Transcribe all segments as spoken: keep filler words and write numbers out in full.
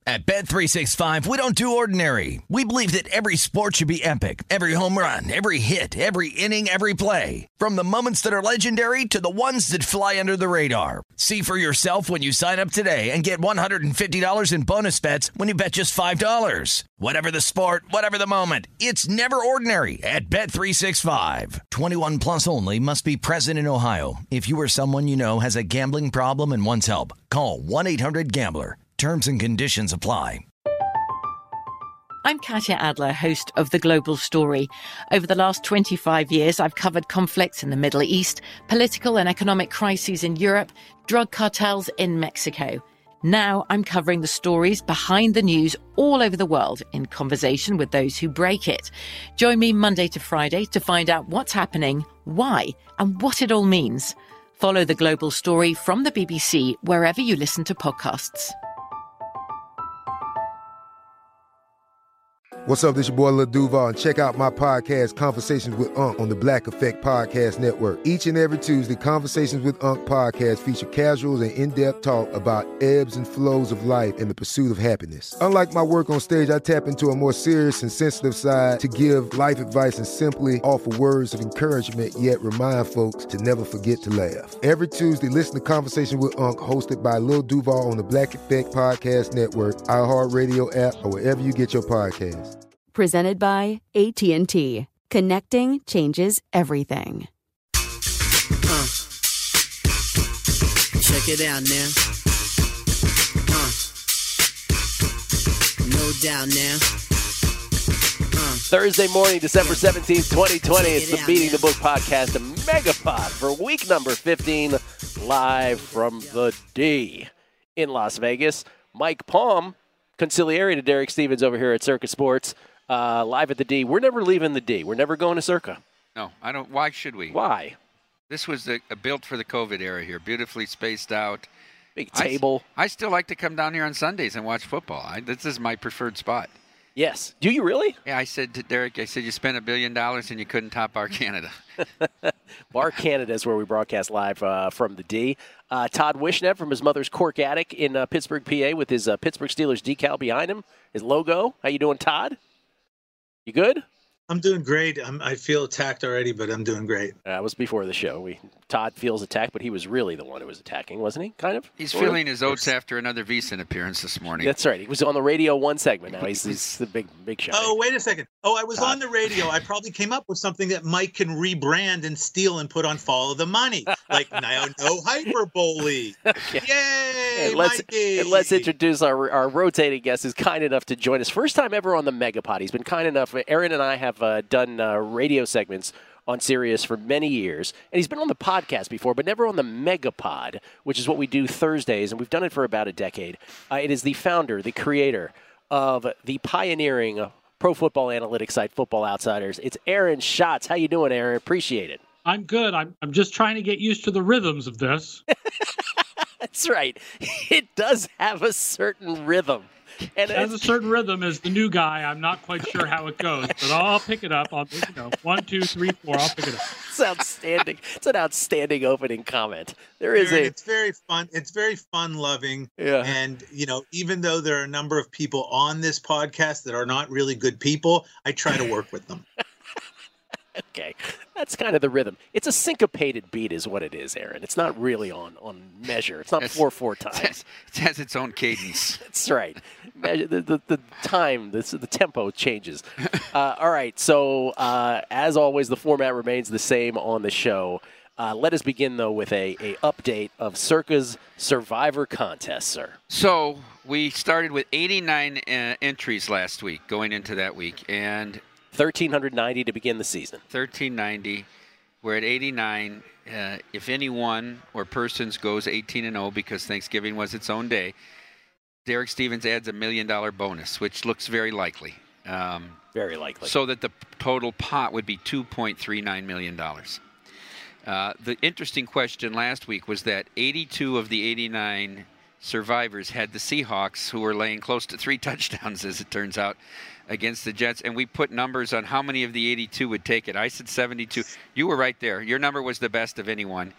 At Bet three sixty-five, we don't do ordinary. We believe that every sport should be epic. Every home run, every hit, every inning, every play. From the moments that are legendary to the ones that fly under the radar. See for yourself when you sign up today and get one hundred fifty dollars in bonus bets when you bet just five dollars. Whatever the sport, whatever the moment, it's never ordinary at Bet three sixty-five. twenty-one plus only. Must be present in Ohio. If you or someone you know has a gambling problem and wants help, call one eight hundred gambler. Terms and conditions apply. I'm Katya Adler, host of The Global Story. Over the last twenty-five years, I've covered conflicts in the Middle East, political and economic crises in Europe, drug cartels in Mexico. Now I'm covering the stories behind the news all over the world in conversation with those who break it. Join me Monday to Friday to find out what's happening, why, and what it all means. Follow The Global Story from the B B C wherever you listen to podcasts. What's up, this your boy Lil Duval, and check out my podcast, Conversations with Unc, on the Black Effect Podcast Network. Each and every Tuesday, Conversations with Unc podcast feature casuals and in-depth talk about ebbs and flows of life and the pursuit of happiness. Unlike my work on stage, I tap into a more serious and sensitive side to give life advice and simply offer words of encouragement, yet remind folks to never forget to laugh. Every Tuesday, listen to Conversation with Unc, hosted by Lil Duval on the Black Effect Podcast Network, iHeartRadio app, or wherever you get your podcasts. Presented by A T and T. Connecting changes everything. Uh, check it out now. Uh, no doubt now. Uh, Thursday morning, December seventeenth, twenty twenty. It's the Beating the Book podcast, a megapod for week number fifteen, live from the D in Las Vegas. Mike Palm, conciliary to Derek Stevens over here at Circa Sports. Uh, live at the D. We're never leaving the D. We're never going to Circa. No, I don't. Why should we? Why? This was the, uh, built for the COVID era here. Beautifully spaced out. Big table. I, I still like to come down here on Sundays and watch football. I, this is my preferred spot. Yes. Do you really? Yeah, I said to Derek, I said, you spent a billion dollars and you couldn't top Bar Canada. Bar Canada is where we broadcast live uh, from the D. Uh, Todd Wishnet from his mother's Cork Attic in uh, Pittsburgh, P A, with his uh, Pittsburgh Steelers decal behind him, his logo. How you doing, Todd? You good? I'm doing great. I'm, I feel attacked already, but I'm doing great. That was before the show. We Todd feels attacked, but he was really the one who was attacking, wasn't he? Kind of? He's sort feeling of? his oats after another VSiN appearance this morning. That's right. He was on the Radio one segment. Now he's, he's the big big show. Oh, wait a second. Oh, I was Todd. on the radio. I probably came up with something that Mike can rebrand and steal and put on Follow the Money. Like, now no hyperbole. Okay. Yay, And let's, Mikey. and let's introduce our, our rotating guest who's kind enough to join us. First time ever on the Megapod. He's been kind enough. Aaron and I have uh, done uh, radio segments on Sirius for many years. And he's been on the podcast before, but never on the Megapod, which is what we do Thursdays. And we've done it for about a decade. Uh, it is the founder, the creator of the pioneering pro football analytics site, Football Outsiders. It's Aaron Schatz. How you doing, Aaron? Appreciate it. I'm good. I'm I'm just trying to get used to the rhythms of this. That's right. It does have a certain rhythm. And it has a certain rhythm as the new guy. I'm not quite sure how it goes, but I'll pick it up. I'll, you know, one, two, three, four. I'll pick it up. It's outstanding. It's an outstanding opening comment. There is Aaron, a. It's very fun. It's very fun loving. Yeah. And, you know, even though there are a number of people on this podcast that are not really good people, I try to work with them. Okay, that's kind of the rhythm. It's a syncopated beat is what it is, Aaron. It's not really on, on measure. It's not It's- four four times. It has its own cadence. That's right. Measure, the, the, the time, the, the tempo changes. Uh, all right, so uh, as always, the format remains the same on the show. Uh, let us begin, though, with a, a update of Circa's Survivor contest, sir. So we started with eighty-nine uh, entries last week, going into that week, and thirteen ninety to begin the season. thirteen ninety. We're at eighty-nine. Uh, if anyone or persons goes eighteen and oh because Thanksgiving was its own day, Derek Stevens adds a million dollar bonus, which looks very likely. Um, very likely. So that the total pot would be two point three nine million dollars. Uh, the interesting question last week was that eighty-two of the eighty-nine survivors had the Seahawks, who were laying close to three touchdowns, as it turns out, against the Jets. And we put numbers on how many of the eighty-two would take it. I said seventy-two. You were right there. Your number was the best of anyone.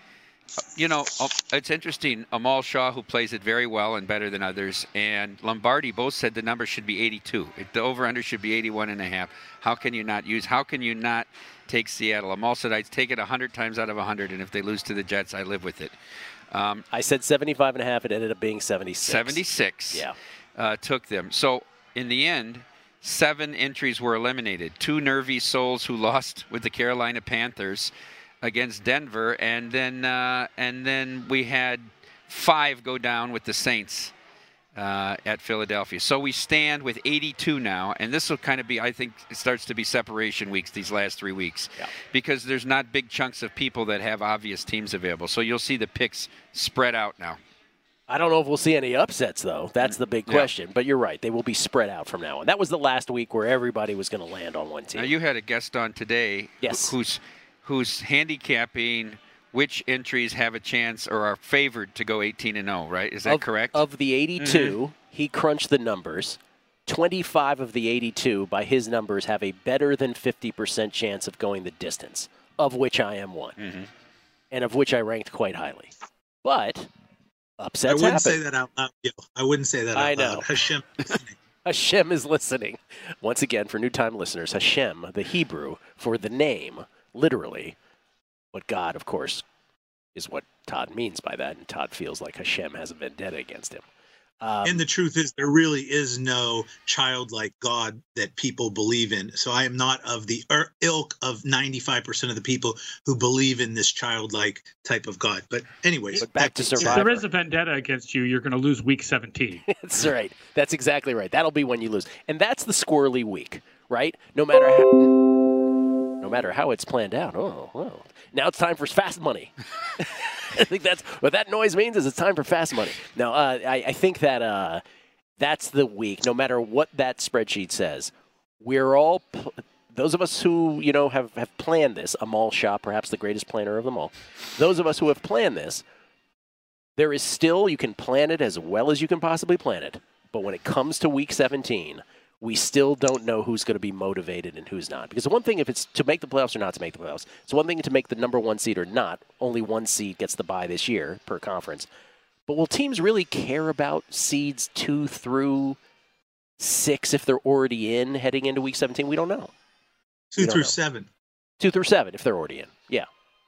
You know, it's interesting. Amal Shaw, who plays it very well and better than others, and Lombardi both said the number should be eighty-two. The over-under should be eighty-one and a half. How can you not use? How can you not take Seattle? Amal said I'd take it one hundred times out of one hundred, and if they lose to the Jets, I live with it. Um, I said seventy-five and a half. It ended up being seventy-six. seventy-six. Yeah. Uh, took them. So in the end, seven entries were eliminated. Two nervy souls who lost with the Carolina Panthers against Denver, and then uh, and then we had five go down with the Saints uh, at Philadelphia. So we stand with eighty-two now, and this will kind of be, I think, it starts to be separation weeks these last three weeks, yeah. because there's not big chunks of people that have obvious teams available. So you'll see the picks spread out now. I don't know if we'll see any upsets, though. That's the big question. Yeah. But you're right. They will be spread out from now on. That was the last week where everybody was going to land on one team. Now, you had a guest on today yes. who's who's handicapping which entries have a chance or are favored to go eighteen and oh, right? Is that of, correct? Of the eighty-two, mm-hmm. he crunched the numbers. twenty-five of the eighty-two, by his numbers, have a better than fifty percent chance of going the distance, of which I am one, mm-hmm. and of which I ranked quite highly. But upsets I wouldn't happen. say that out loud, Gil. I wouldn't say that out I loud. know. Hashem is listening. Hashem is listening. Once again, for new-time listeners, Hashem, the Hebrew for the name, literally, but God, of course, is what Todd means by that, and Todd feels like Hashem has a vendetta against him. Um, and the truth is, there really is no childlike God that people believe in. So I am not of the ilk of ninety-five percent of the people who believe in this childlike type of God. But anyways, but back to Survivor. If there is a vendetta against you, you're going to lose week seventeen. That's right. That's exactly right. That'll be when you lose. And that's the squirrely week, right? No matter how, no matter how it's planned out. Oh, well. Now it's time for fast money. I think that's what that noise means is it's time for fast money. Now, uh, I, I think that uh, that's the week, no matter what that spreadsheet says, we're all, pl- those of us who, you know, have, have planned this, Amal Shah, perhaps the greatest planner of them all, those of us who have planned this, there is still, you can plan it as well as you can possibly plan it. But when it comes to week seventeen, we still don't know who's going to be motivated and who's not. Because the one thing, if it's to make the playoffs or not to make the playoffs, it's one thing to make the number one seed or not. Only one seed gets the bye this year per conference. But will teams really care about seeds two through six if they're already in heading into week seventeen? We don't know. Two don't through know. seven. Two through seven if they're already in. Yeah.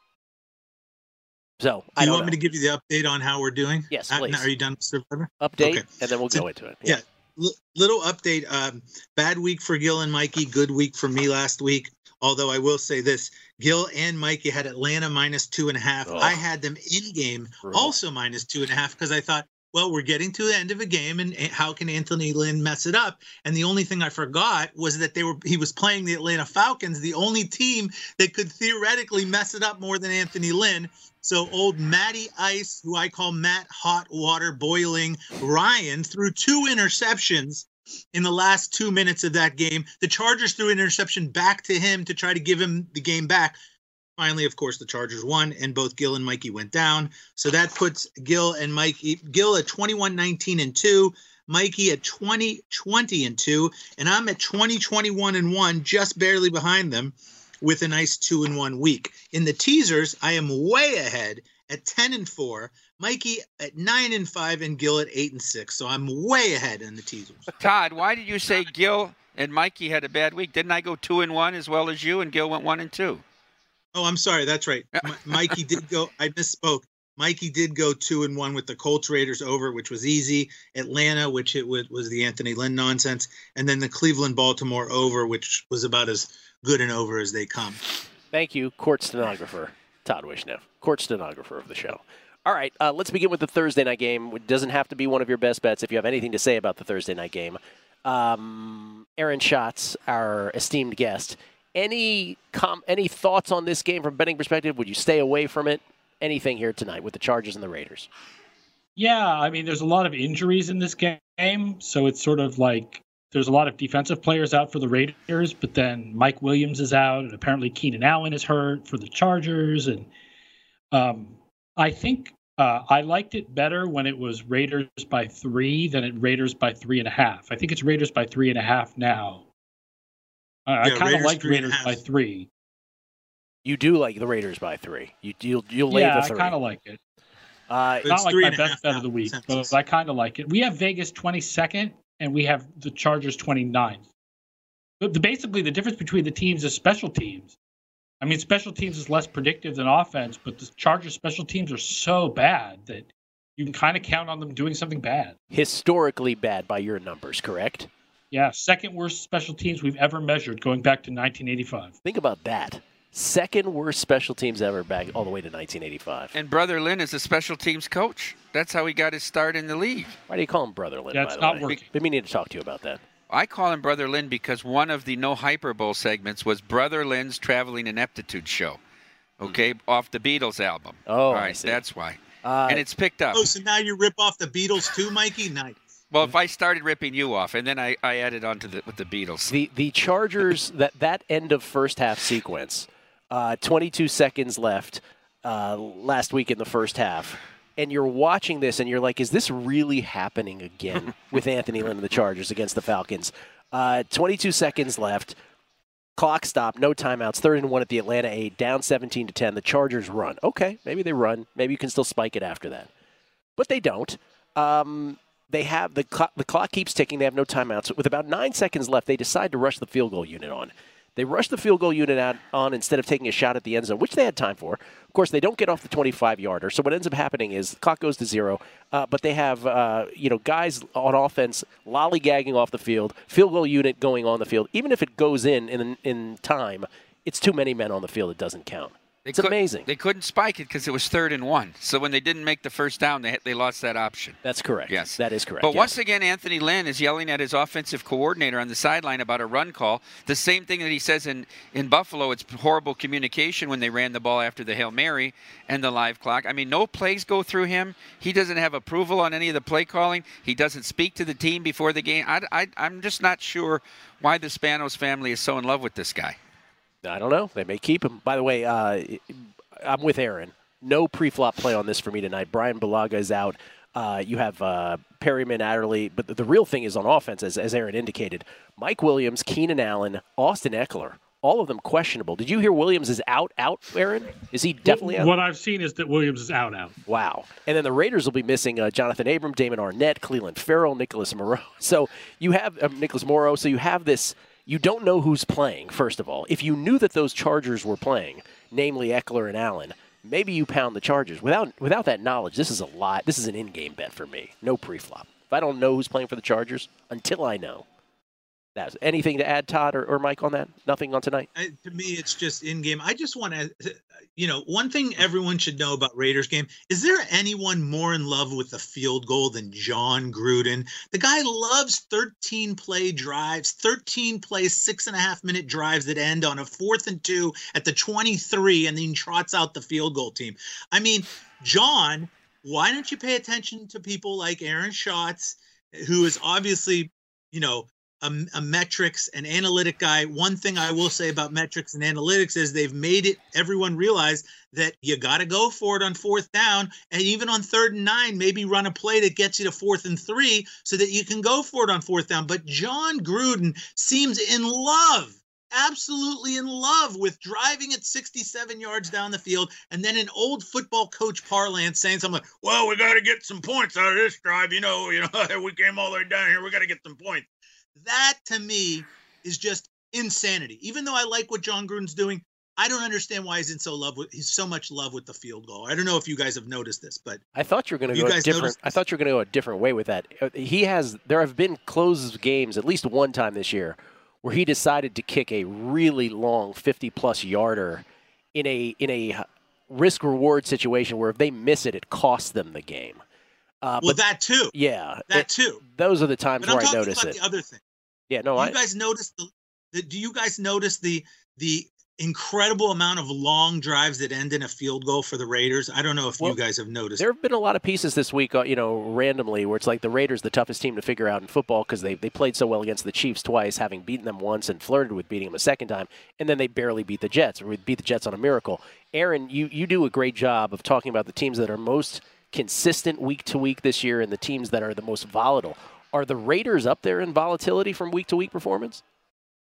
So, Do I you don't want know. me to give you the update on how we're doing? Yes, Uh, please. Are you done with Survivor? Update, Okay. and then we'll So- go into it. Yeah. L- little update. Um, bad week for Gil and Mikey. Good week for me last week. Although I will say this, Gil and Mikey had Atlanta minus two and a half. Oh. I had them in game Brutal. also minus two and a half because I thought, well, we're getting to the end of a game, and how can Anthony Lynn mess it up? And the only thing I forgot was that they were he was playing the Atlanta Falcons, the only team that could theoretically mess it up more than Anthony Lynn. So old Matty Ice, who I call Matt Hot Water Boiling Ryan, threw two interceptions in the last two minutes of that game. The Chargers threw an interception back to him to try to give him the game back. Finally, of course, the Chargers won, and both Gil and Mikey went down. So that puts Gil and Mikey, Gil at twenty-one nineteen and two, Mikey at twenty twenty and two, and I'm at twenty twenty-one and one, just barely behind them, with a nice two and one week. In the teasers, I am way ahead at ten and four, Mikey at nine and five, and Gil at eight and six. So I'm way ahead in the teasers. Todd, why did you say Gil and Mikey had a bad week? Didn't I go two and one as well as you, and Gil went one and two? Oh, I'm sorry. That's right. M- Mikey did go. I misspoke. Mikey did go two and one with the Colts Raiders over, which was easy. Atlanta, which it was, was the Anthony Lynn nonsense, and then the Cleveland Baltimore over, which was about as good and over as they come. Thank you, court stenographer Todd Wishnev, court stenographer of the show. All right, uh, let's begin with the Thursday night game. It doesn't have to be one of your best bets if you have anything to say about the Thursday night game. Um, Aaron Schatz, our esteemed guest, any com- any thoughts on this game from a betting perspective? Would you stay away from it? Anything here tonight with the Chargers and the Raiders? Yeah, I mean, there's a lot of injuries in this game, so it's sort of like there's a lot of defensive players out for the Raiders, but then Mike Williams is out, and apparently Keenan Allen is hurt for the Chargers. And um, I think uh, I liked it better when it was Raiders by three than it Raiders by three and a half. I think it's Raiders by three and a half now. Uh, Yeah, I kind of Raiders liked three and a Raiders half. by three. You do like the Raiders by three. You you'll you'll lay yeah, the three. I kind of like it. Uh, Not like three my and a best half bet now, of the week, consensus. but I kind of like it. We have Vegas twenty-second, and we have the Chargers twenty-ninth. But the, basically, the difference between the teams is special teams. I mean, special teams is less predictive than offense, but the Chargers special teams are so bad that you can kind of count on them doing something bad. historically bad by your numbers, correct? Yeah, second worst special teams we've ever measured, going back to nineteen eighty-five. Think about that. Second worst special teams ever back all the way to nineteen eighty-five. And Brother Lynn is a special teams coach. That's how he got his start in the league. Why do you call him Brother Lynn, Yeah, by it's the not way? working. Been meaning to talk to you about that. I call him Brother Lynn because one of the No Hyperbole segments was Brother Lynn's Traveling Ineptitude show, okay, off the Beatles album. Oh, All I right, see. that's why. Uh, and it's picked up. Oh, so now you rip off the Beatles too, Mikey? Nice. Well, if I started ripping you off, and then I, I added on to the with the Beatles. The the Chargers, that, that end of first half sequence, uh, twenty-two seconds left uh, last week in the first half, and you're watching this and you're like, is this really happening again with Anthony Lynn and the Chargers against the Falcons? Uh, twenty-two seconds left, clock stop, no timeouts, third and one at the Atlanta eight, down seventeen to ten. The Chargers run. Okay, maybe they run. Maybe you can still spike it after that. But they don't. Um, They have the clock, the clock keeps ticking. They have no timeouts. With about nine seconds left, they decide to rush the field goal unit on. They rush the field goal unit out on instead of taking a shot at the end zone, which they had time for. Of course, they don't get off the twenty-five-yarder. So what ends up happening is the clock goes to zero, uh, but they have uh, you know guys on offense lollygagging off the field, field goal unit going on the field. Even if it goes in in, in time, it's too many men on the field. It doesn't count. They It's could- amazing. They couldn't spike it because it was third and one. So when they didn't make the first down, they they lost that option. That's correct. Yes. That is correct. But yes. once again, Anthony Lynn is yelling at his offensive coordinator on the sideline about a run call. The same thing that he says in, in Buffalo. It's horrible communication when they ran the ball after the Hail Mary and the live clock. I mean, no plays go through him. He doesn't have approval on any of the play calling. He doesn't speak to the team before the game. I, I, I'm just not sure why the Spanos family is so in love with this guy. I don't know. They may keep him. By the way, uh, I'm with Aaron. No pre-flop play on this for me tonight. Brian Bulaga is out. Uh, you have uh, Perryman, Adderley. But the, the real thing is on offense, as, as Aaron indicated. Mike Williams, Keenan Allen, Austin Eckler, all of them questionable. Did you hear Williams is out, out, Aaron? Is he definitely out? What I've seen is that Williams is out, out. Wow. And then the Raiders will be missing uh, Jonathan Abram, Damon Arnett, Cleveland Farrell, Nicholas Moreau. So you have uh, Nicholas Morrow. So you have this. You don't know who's playing, first of all. If you knew that those Chargers were playing, namely Eckler and Allen, maybe you pound the Chargers. Without without that knowledge, this is a lot. This is an in-game bet for me. No pre-flop. If I don't know who's playing for the Chargers, until I know. That's anything to add, Todd or, or Mike, on that? Nothing on tonight? Uh, to me, it's just in game. I just want to, you know, one thing everyone should know about Raiders game. Is there anyone more in love with the field goal than John Gruden? The guy loves thirteen play drives, thirteen play, six and a half minute drives that end on a fourth and two at the twenty-three, and then trots out the field goal team. I mean, John, why don't you pay attention to people like Aaron Schatz, who is obviously, you know, A, a metrics and analytic guy. One thing I will say about metrics and analytics is they've made it everyone realize that you got to go for it on fourth down, and even on third and nine, maybe run a play that gets you to fourth and three so that you can go for it on fourth down. But John Gruden seems in love, absolutely in love with driving at sixty-seven yards down the field, and then an old football coach parlance saying something like, well, we got to get some points out of this drive. You know, you know, we came all the way down here. We got to get some points. That, to me, is just insanity. Even though I like what John Gruden's doing, I don't understand why he's in so love with he's so much love with the field goal. I don't know if you guys have noticed this, but I thought you were going to You go a guys different. noticed I thought you were going to go a different way with that. Uh, He has. There have been closed games at least one time this year where he decided to kick a really long fifty-plus yarder in a in a risk reward situation where if they miss it, it costs them the game. Uh, well, but that too. yeah, That it- too. those are the times But I'm where I talking notice about it. the other thing. Yeah, no, Do I. you guys notice the, the do you guys notice the the incredible amount of long drives that end in a field goal for the Raiders? I don't know if Well, you guys have noticed. There have been a lot of pieces this week, uh, you know, randomly, where it's like the Raiders, the toughest team to figure out in football because they, they played so well against the Chiefs twice, having beaten them once and flirted with beating them a second time, and then they barely beat the Jets, or we beat the Jets on a miracle. Aaron, you, you do a great job of talking about the teams that are most consistent week to week this year and the teams that are the most volatile. Are the Raiders up there in volatility from week to week performance?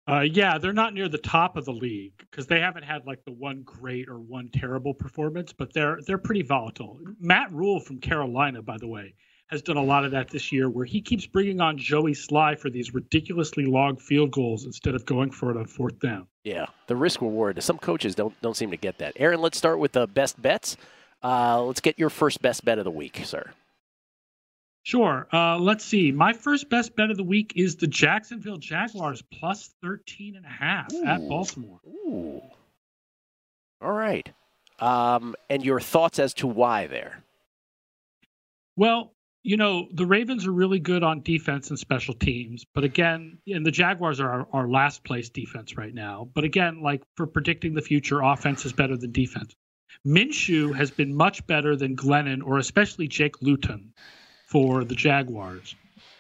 Uh, yeah, they're not near the top of the league because they haven't had like the one great or one terrible performance, but they're they're pretty volatile. Matt Rule from Carolina, by the way, has done a lot of that this year, where he keeps bringing on Joey Sly for these ridiculously long field goals instead of going for it on fourth down. Yeah, the risk reward. Some coaches don't don't seem to get that. Aaron, let's start with the best bets. Uh, let's get your first best bet of the week, sir. Sure. Uh, let's see. My first best bet of the week is the Jacksonville Jaguars plus thirteen and a half Ooh. At Baltimore. Ooh. All right. Um, and your thoughts as to why there? Well, you know, the Ravens are really good on defense and special teams. But again, and the Jaguars are our, our last place defense right now. But again, like for predicting the future, offense is better than defense. Minshew has been much better than Glennon or especially Jake Luton for the Jaguars.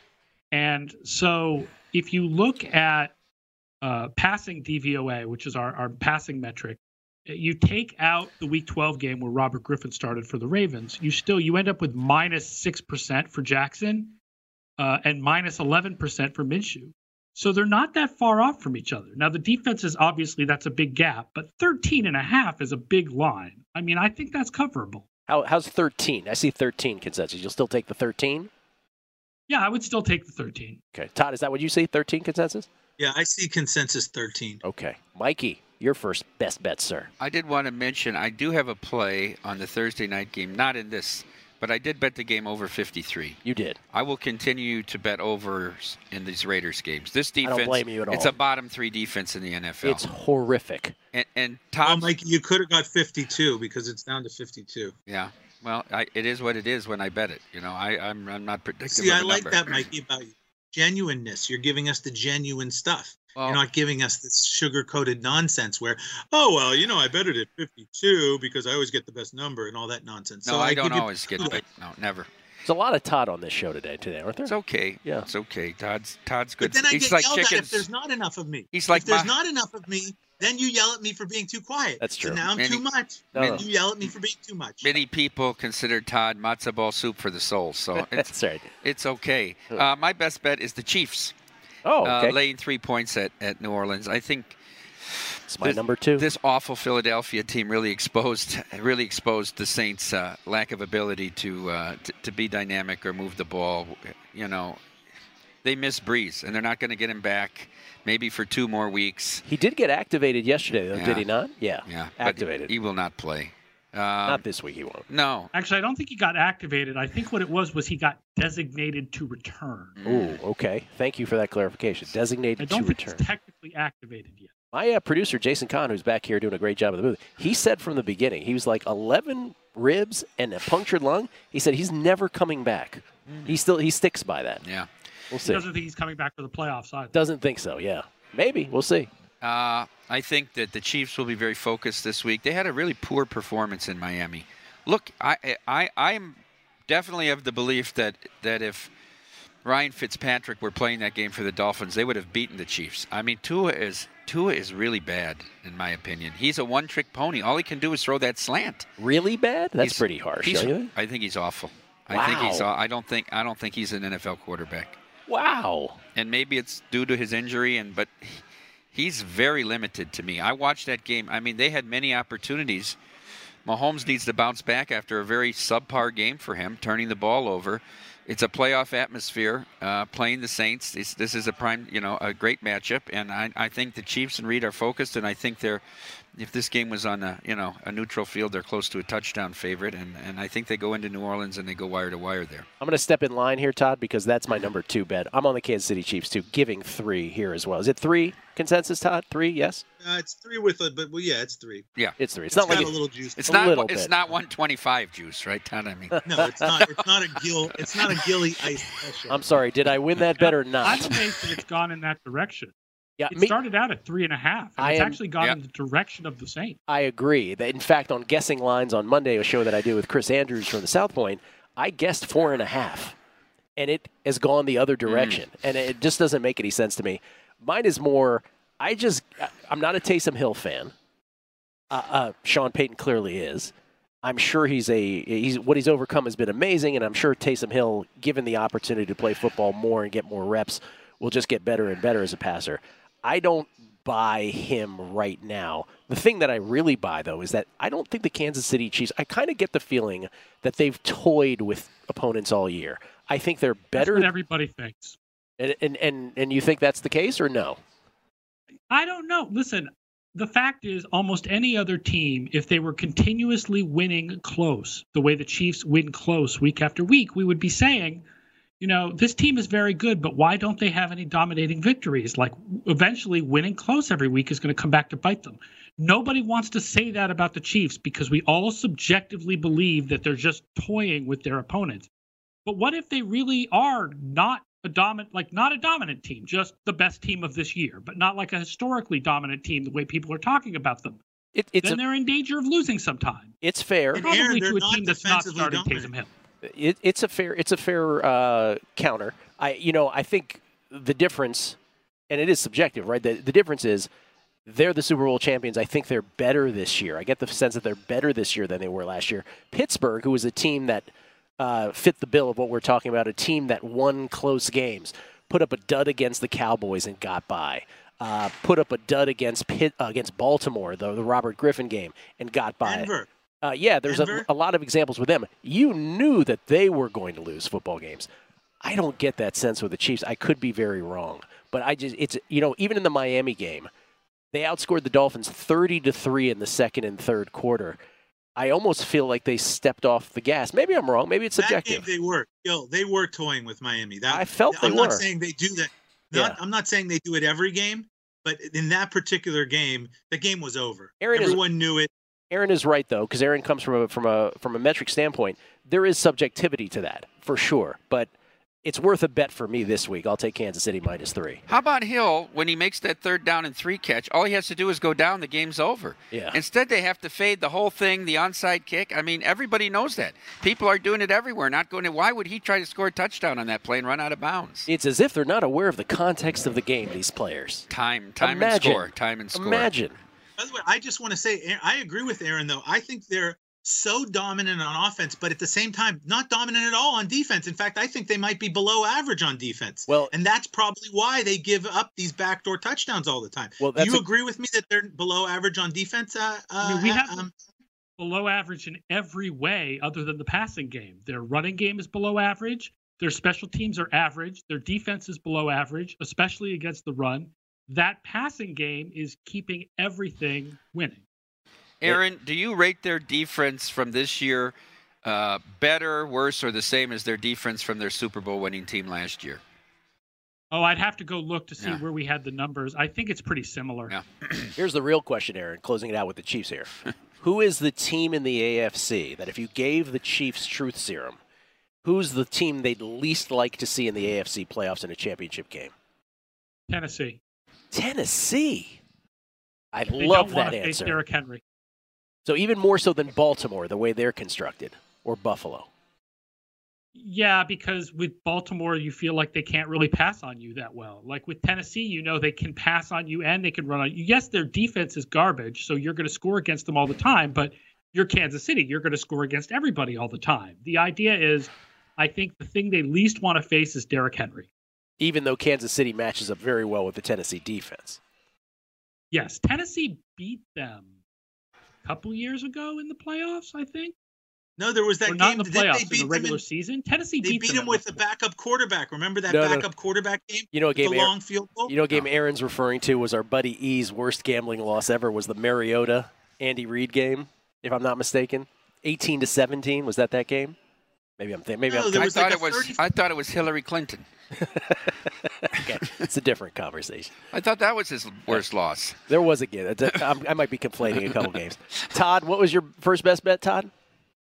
And so if you look at uh, passing D V O A, which is our, our passing metric, you take out the Week twelve game where Robert Griffin started for the Ravens, you still you end up with minus six percent for Jackson uh, and minus eleven percent for Minshew. So they're not that far off from each other. Now, the defense is obviously that's a big gap, but thirteen and a half is a big line. I mean, I think that's coverable. How, how's thirteen? I see thirteen consensus. You'll still take the thirteen? Yeah, I would still take the thirteen. Okay. Todd, is that what you see, thirteen consensus? Yeah, I see consensus thirteen. Okay. Mikey, your first best bet, sir. I did want to mention I do have a play on the Thursday night game, not in this, but I did bet the game over fifty-three. You did. I will continue to bet overs in these Raiders games. This defense, I don't blame you at all. It's a bottom three defense in the N F L. It's horrific. And, and Well, Tom, Mike, you could have got fifty-two because it's down to fifty-two. yeah. Well, I, it is what it is when I bet it. You know, I, I'm I'm not predictive. See, of I a like number. that, Mikey, about you. Genuineness. You're giving us the genuine stuff. Well, You're not giving us this sugar-coated nonsense where, oh, well, you know, I bet it at fifty-two because I always get the best number and all that nonsense. No, so I, I don't give you- always get bet. No, never. There's a lot of Todd on this show today, today, aren't there? It's okay. Yeah. It's okay. Todd's Todd's good. But then I He's get like yelled at chickens. if there's not enough of me. He's like if there's my- not enough of me, then you yell at me for being too quiet. That's true. So now I'm Many- too much. No, and no. you yell at me for being too much. Many people consider Todd matzo ball soup for the soul, so it's That's right. it's okay. Uh, my best bet is the Chiefs. Oh, okay. Uh, laying three points at, at New Orleans. I think It's my this, number two. This awful Philadelphia team really exposed really exposed the Saints' uh, lack of ability to, uh, to to be dynamic or move the ball. You know, they miss Breeze, and they're not going to get him back maybe for two more weeks. He did get activated yesterday, though, Yeah. did he not? Yeah. Yeah, but Activated. He will not play. Uh, Not this week, he won't. No. Actually, I don't think he got activated. I think what it was was he got designated to return. Ooh, okay. Thank you for that clarification. I Designated don't to think return. he's technically activated yet. My uh, producer, Jason Kahn, who's back here doing a great job of the movie, he said from the beginning, he was like eleven ribs and a punctured lung. He said he's never coming back. He still he sticks by that. Yeah. We'll He see. doesn't think he's coming back for the playoffs either. Doesn't think so, yeah. Maybe. We'll see. Uh, I think that the Chiefs will be very focused this week. They had a really poor performance in Miami. Look, I I I'm definitely of the belief that that if Ryan Fitzpatrick were playing that game for the Dolphins, they would have beaten the Chiefs. I mean, Tua is Tua is really bad in my opinion. He's a one-trick pony. All he can do is throw that slant. Really bad? That's He's- pretty harsh. he's- don't you think? I think he's awful. I think he's. Wow. I don't think. I don't think he's an N F L quarterback. Wow. And maybe it's due to his injury, and but he's very limited to me. I watched that game. I mean, they had many opportunities. Mahomes needs to bounce back after a very subpar game for him, turning the ball over. It's a playoff atmosphere, uh, playing the Saints. It's, this is a prime, you know, a great matchup, and I, I think the Chiefs and Reed are focused, and I think they're, if this game was on a, you know, a neutral field, they're close to a touchdown favorite, and, and I think they go into New Orleans and they go wire to wire there. I'm going to step in line here, Todd, because that's my number two bet. I'm on the Kansas City Chiefs, too, giving three here as well. Is it three consensus, Todd? Three, yes? Uh, it's three with a, but well, yeah, it's three. Yeah, It's three. It's, It's not like got a it- little juice. it's a not. little It's bit. not one twenty-five juice, right, Todd? I mean, No, it's not. It's not a gill. It's not a gilly ice special. I'm sorry. Did I win that bet or I'm not? amazed that it's gone in that direction. Yeah, It me- started out at three and a half, and I it's am- actually gone Yeah. in the direction of the Saints. I agree. That, in fact, on Guessing Lines on Monday, a show that I do with Chris Andrews from the South Point, I guessed four and a half, and it has gone the other direction, and it just doesn't make any sense to me. Mine is more, I just, I'm not a Taysom Hill fan. Uh, uh, Sean Payton clearly is. I'm sure he's a, he's what he's overcome has been amazing, and I'm sure Taysom Hill, given the opportunity to play football more and get more reps, will just get better and better as a passer. I don't buy him right now. The thing that I really buy, though, is that I don't think the Kansas City Chiefs, I kind of get the feeling that they've toyed with opponents all year. I think they're better. That's what everybody thinks. And, and, and, and you think that's the case or no? I don't know. Listen, the fact is almost any other team, if they were continuously winning close, the way the Chiefs win close week after week, we would be saying, you know, this team is very good, but why don't they have any dominating victories? Like, eventually winning close every week is going to come back to bite them. Nobody wants to say that about the Chiefs because we all subjectively believe that they're just toying with their opponents. But what if they really are not a dominant, like not a dominant team, just the best team of this year, but not like a historically dominant team the way people are talking about them? It, it's then a, they're in danger of losing sometime. It's fair. And Probably Aaron, to they're a not team that's not defensively starting dominant. Taysom Hill. It, it's a fair. It's a fair uh, counter. I, you know, I think the difference, and it is subjective, right? The, the difference is they're the Super Bowl champions. I think they're better this year. I get the sense that they're better this year than they were last year. Pittsburgh, who was a team that uh, fit the bill of what we're talking about, a team that won close games, put up a dud against the Cowboys and got by. Uh, put up a dud against Pitt, uh, against Baltimore, the, the Robert Griffin game, and got by. Denver. Uh, yeah, there's a, a lot of examples with them. You knew that they were going to lose football games. I don't get that sense with the Chiefs. I could be very wrong, but I just it's you know even in the Miami game, they outscored the Dolphins thirty to three in the second and third quarter. I almost feel like they stepped off the gas. Maybe I'm wrong. Maybe it's subjective. That game they were, yo, they were toying with Miami. That I felt I'm they not were. saying they do that. Not, Yeah. I'm not saying they do it every game, but in that particular game, the game was over. Aaron is- Everyone knew it. Aaron is right though, because Aaron comes from a from a from a metric standpoint. There is subjectivity to that for sure, but it's worth a bet for me this week. I'll take Kansas City minus three. How about Hill when he makes that third down and three catch? All he has to do is go down. The game's over. Yeah. Instead, they have to fade the whole thing, the onside kick. I mean, everybody knows that. People are doing it everywhere. Not going to. Why would he try to score a touchdown on that play and run out of bounds? It's as if they're not aware of the context of the game. These players. Time, time Imagine. and score. Time and score. Imagine. By the way, I just want to say, I agree with Aaron, though. I think they're so dominant on offense, but at the same time, not dominant at all on defense. In fact, I think they might be below average on defense. Well, and that's probably why they give up these backdoor touchdowns all the time. Well, Do that's you a- agree with me that they're below average on defense? Uh, uh, I mean, we have um, below average in every way other than the passing game. Their running game is below average. Their special teams are average. Their defense is below average, especially against the run. That passing game is keeping everything winning. Aaron, do you rate their defense from this year uh, better, worse, or the same as their defense from their Super Bowl winning team last year? Oh, I'd have to go look to see Yeah. where we had the numbers. I think it's pretty similar. Yeah. Here's the real question, Aaron, closing it out with the Chiefs here. Who is the team in the A F C that if you gave the Chiefs truth serum, who's the team they'd least like to see in the A F C playoffs in a championship game? Tennessee. Tennessee. I They love don't want that to face answer. Derrick Henry. So even more so than Baltimore, the way they're constructed, or Buffalo. Yeah, because with Baltimore, you feel like they can't really pass on you that well. Like with Tennessee, you know they can pass on you and they can run on you. Yes, their defense is garbage, so you're going to score against them all the time, but you're Kansas City. You're going to score against everybody all the time. The idea is, I think the thing they least want to face is Derrick Henry. Even though Kansas City matches up very well with the Tennessee defense. Yes, Tennessee beat them a couple years ago in the playoffs, I think. no, there was that Or game. not in the didn't they playoffs, in beat the them regular in- season. Tennessee They beat, beat them him at with one the point. backup quarterback. Remember that No, no. backup quarterback game? You know what With game the Aaron- long field goal? You know what game Aaron's referring to was our buddy E's worst gambling loss ever was the Mariota Andy Reid game, if I'm not mistaken. eighteen to seventeen, was that that game? Maybe I'm thinking. Maybe No, I'm there I was thought like a it was. thirty I thought it was Hillary Clinton. okay, it's a different conversation. I thought that was his worst loss. There was a game. It's a- I'm- I might be conflating a couple games. Todd, what was your first best bet, Todd?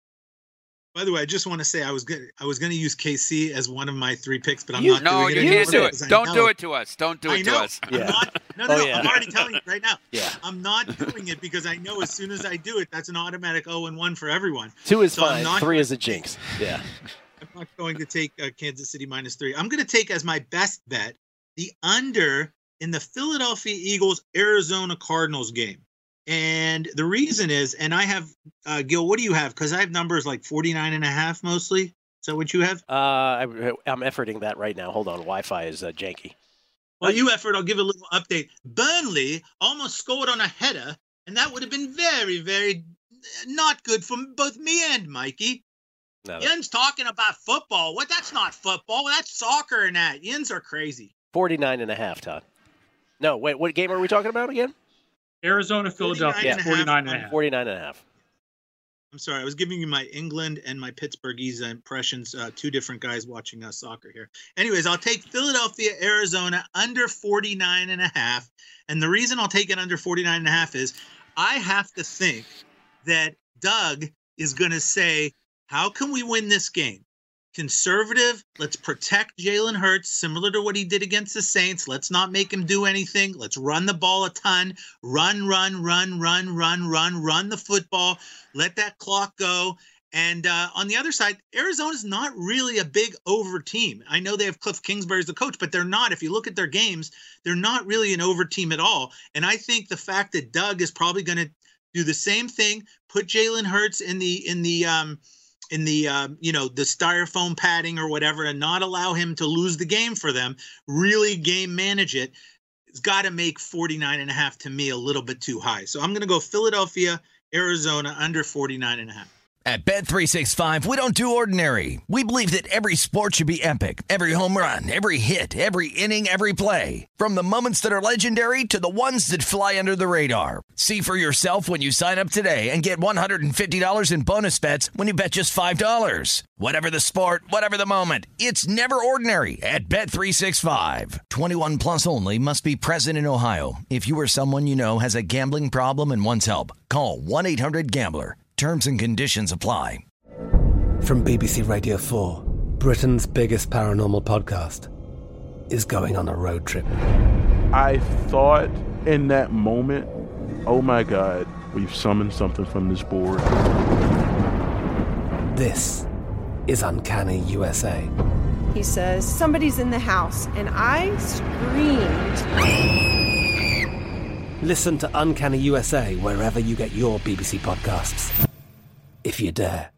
By the way, I just want to say I was good. I was going to use K C as one of my three picks, but I'm You- not No, doing you it can't anymore do it. because I Don't know- do it to us. Don't do I it to know. us. I'm Yeah. not, no, no, Oh, no. yeah. I'm already telling you right now. Yeah. I'm not doing it because I know as soon as I do it, that's an automatic oh and one for everyone. Two is So I'm fine. not Three going is a to take- jinx. Yeah. I'm not going to take uh, Kansas City minus three. I'm going to take as my best bet the under in the Philadelphia Eagles Arizona Cardinals game. And the reason is, and I have, uh, Gil, what do you have? Because I have numbers like forty-nine and a half mostly. Is that what you have? Uh, I, I'm efforting that right now. Hold on. Wi-Fi is uh, janky. While you effort, I'll give a little update. Burnley almost scored on a header, and that would have been very, very not good for both me and Mikey. No. Yin's talking about football. What? That's not football. That's soccer and that. Yins are crazy. forty-nine and a half, Todd. No, wait, what game are we talking about again? Arizona, Philadelphia, forty-nine forty-nine and a half. forty-nine and a half. I'm sorry, I was giving you my England and my Pittsburghese impressions, uh, two different guys watching uh, soccer here. Anyways, I'll take Philadelphia, Arizona under forty-nine and a half. And the reason I'll take it under forty-nine and a half is I have to think that Doug is going to say, how can we win this game? Conservative, let's protect Jalen Hurts, similar to what he did against the Saints. Let's not make him do anything. Let's run the ball a ton. Run, run, run, run, run, run, run the football. Let that clock go. And uh, on the other side, Arizona's not really a big over team. I know they have Cliff Kingsbury as the coach, but they're not. If you look at their games, they're not really an over team at all. And I think the fact that Doug is probably going to do the same thing, put Jalen Hurts in the in the um, in the, uh, you know, the styrofoam padding or whatever, and not allow him to lose the game for them, really game manage it, it's got to make forty-nine and a half to me a little bit too high. So I'm going to go Philadelphia, Arizona under forty-nine and a half. At Bet three sixty-five, we don't do ordinary. We believe that every sport should be epic. Every home run, every hit, every inning, every play. From the moments that are legendary to the ones that fly under the radar. See for yourself when you sign up today and get one hundred fifty dollars in bonus bets when you bet just five dollars. Whatever the sport, whatever the moment, it's never ordinary at Bet three sixty-five. twenty-one plus only. Must be present in Ohio. If you or someone you know has a gambling problem and wants help, call one eight hundred gambler. Terms and conditions apply. From B B C Radio four, Britain's biggest paranormal podcast is going on a road trip. I thought in that moment, oh my God, we've summoned something from this board. This is Uncanny U S A. He says, somebody's in the house, and I screamed. Listen to Uncanny U S A wherever you get your B B C podcasts, if you dare.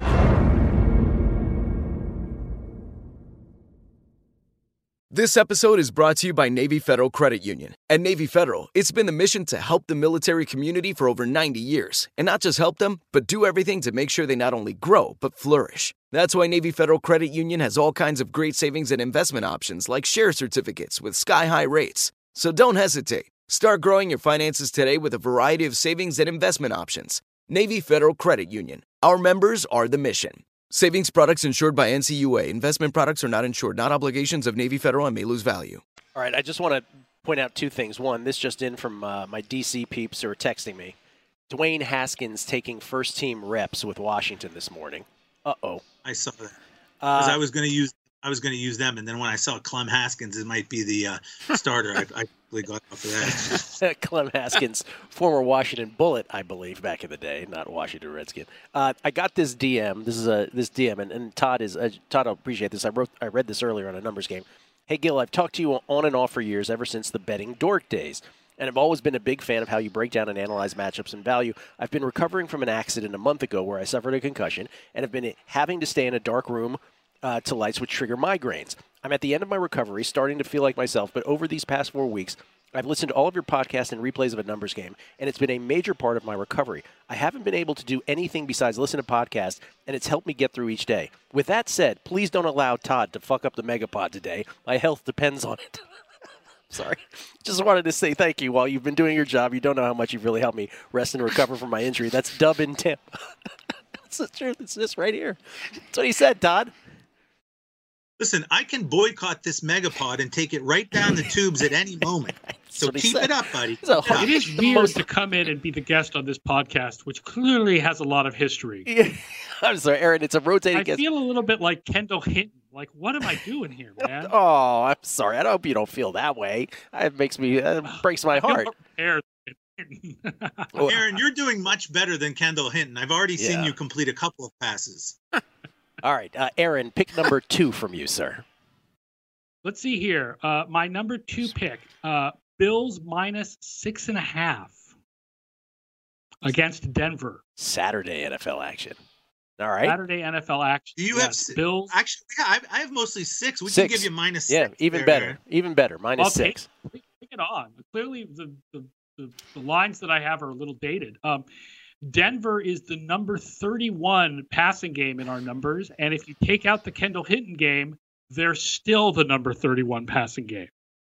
This episode is brought to you by Navy Federal Credit Union. At Navy Federal, it's been the mission to help the military community for over ninety years. And not just help them, but do everything to make sure they not only grow, but flourish. That's why Navy Federal Credit Union has all kinds of great savings and investment options like share certificates with sky-high rates. So don't hesitate. Start growing your finances today with a variety of savings and investment options. Navy Federal Credit Union. Our members are the mission. Savings products insured by N C U A. Investment products are not insured, not obligations of Navy Federal and may lose value. All right, I just want to point out two things. One, this just in from uh, my D C peeps who are texting me. Dwayne Haskins taking first-team reps with Washington this morning. Uh-oh. I saw that. Because uh, I was going to use I was going to use them, and then when I saw Clem Haskins, it might be the uh, starter. I, I quickly got off of that. Clem Haskins, former Washington Bullet, I believe, back in the day, not Washington Redskin. Uh, I got this D M. This is a this D M, and, and Todd is uh, Todd. I'll appreciate this. I wrote I read this earlier on a numbers game. Hey Gil, I've talked to you on and off for years, ever since the betting dork days. And I've always been a big fan of how you break down and analyze matchups and value. I've been recovering from an accident a month ago where I suffered a concussion and have been having to stay in a dark room uh, to lights which trigger migraines. I'm at the end of my recovery, starting to feel like myself, but over these past four weeks, I've listened to all of your podcasts and replays of a numbers game, and it's been a major part of my recovery. I haven't been able to do anything besides listen to podcasts, and it's helped me get through each day. With that said, please don't allow Todd to fuck up the Megapod today. My health depends on it. Sorry. Just wanted to say thank you. While you've been doing your job, you don't know how much you've really helped me rest and recover from my injury. That's Dub in Tampa. That's the truth. It's this right here. That's what he said, Todd. Listen, I can boycott this Megapod and take it right down the tubes at any moment. So keep it up, buddy. So it is weird most... to come in and be the guest on this podcast, which clearly has a lot of history. Yeah. I'm sorry, Aaron. It's a rotating I guest. I feel a little bit like Kendall Hinton. Like, what am I doing here, man? Oh, I'm sorry. I hope you don't feel that way. It makes me, it breaks my heart. Aaron, you're doing much better than Kendall Hinton. I've already yeah. seen you complete a couple of passes. All right, uh, Aaron, pick number two from you, sir. Let's see here. Uh, my number two pick, uh, Bills minus six and a half against Denver. Saturday N F L action. All right. Saturday N F L action. Do you yes, have Bills? Actually, yeah, I, I have mostly six. We Six. can give you minus Yeah, six. even there, better. Aaron. Even better. Minus I'll take- six. Take it on. Clearly, the, the, the, the lines that I have are a little dated. Um, Denver is the number thirty-one passing game in our numbers. And if you take out the Kendall Hinton game, they're still the number thirty-one passing game.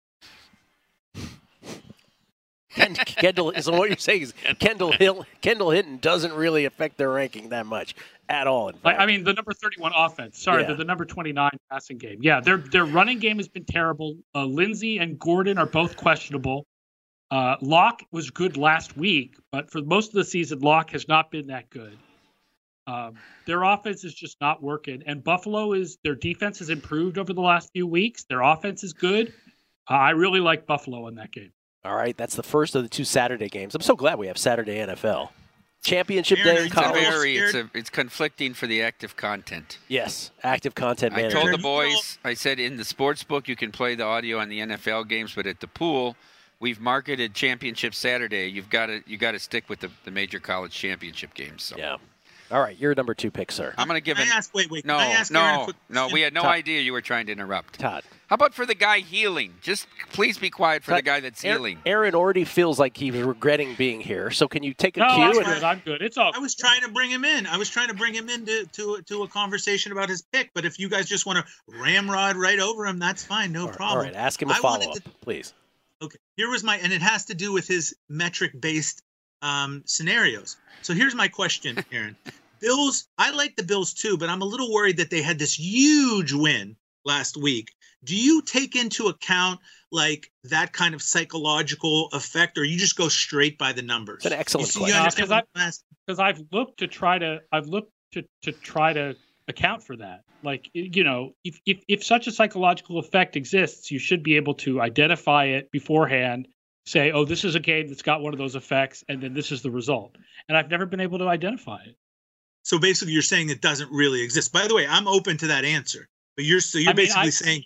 Ken- Kendall, so what you're saying is Kendall Hill, Kendall Hinton doesn't really affect their ranking that much at all. In Like, fact. I mean, the number thirty-one offense. Sorry, Yeah. they're the number twenty-nine passing game. Yeah, their their running game has been terrible. Uh, Lindsey and Gordon are both questionable. Uh, Locke was good last week, but for most of the season, Locke has not been that good. Um, their offense is just not working. And Buffalo is their defense has improved over the last few weeks. Their offense is good. Uh, I really like Buffalo in that game. All right, that's the first of the two Saturday games. I'm so glad we have Saturday N F L. Championship Aaron, day in it's It's, a college. very, it's, scared? a, it's conflicting for the active content. Yes, active content I manager. told the You boys, I said in the sports book you can play the audio on the N F L games, but at the pool, we've marketed Championship Saturday. You've got to you got to stick with the, the major college championship games. So. Yeah. All right, you're number two pick, sir. I'm going to give Can it. I ask, wait, wait. No, can I ask Aaron a no, quick no. question? We had no Todd. idea you were trying to interrupt. Todd. How about for the guy healing? Just please be quiet for Todd, the guy that's Aaron- healing. Aaron already feels like he's regretting being here. So can you take a No, cue? I'm and- good. I'm good. It's all. I was trying to bring him in. I was trying to bring him in to, to, to a conversation about his pick. But if you guys just want to ramrod right over him, that's fine. No All right, problem. All right, ask him a I wanted follow-up, to- please. Okay, here was my, and it has to do with his metric-based um, scenarios. So here's my question, Aaron. Bills, I like the Bills too, but I'm a little worried that they had this huge win last week. Do you take into account like that kind of psychological effect, or you just go straight by the numbers? It's an excellent You see- question. You No, understand 'cause what I'm asking? because I've looked to try to I've looked to, to try to account for that. Like, you know, if, if if such a psychological effect exists, you should be able to identify it beforehand, say, oh, this is a game that's got one of those effects, and then this is the result. And I've never been able to identify it. So basically, you're saying it doesn't really exist. By the way, I'm open to that answer, but you're so you're I mean, basically I- saying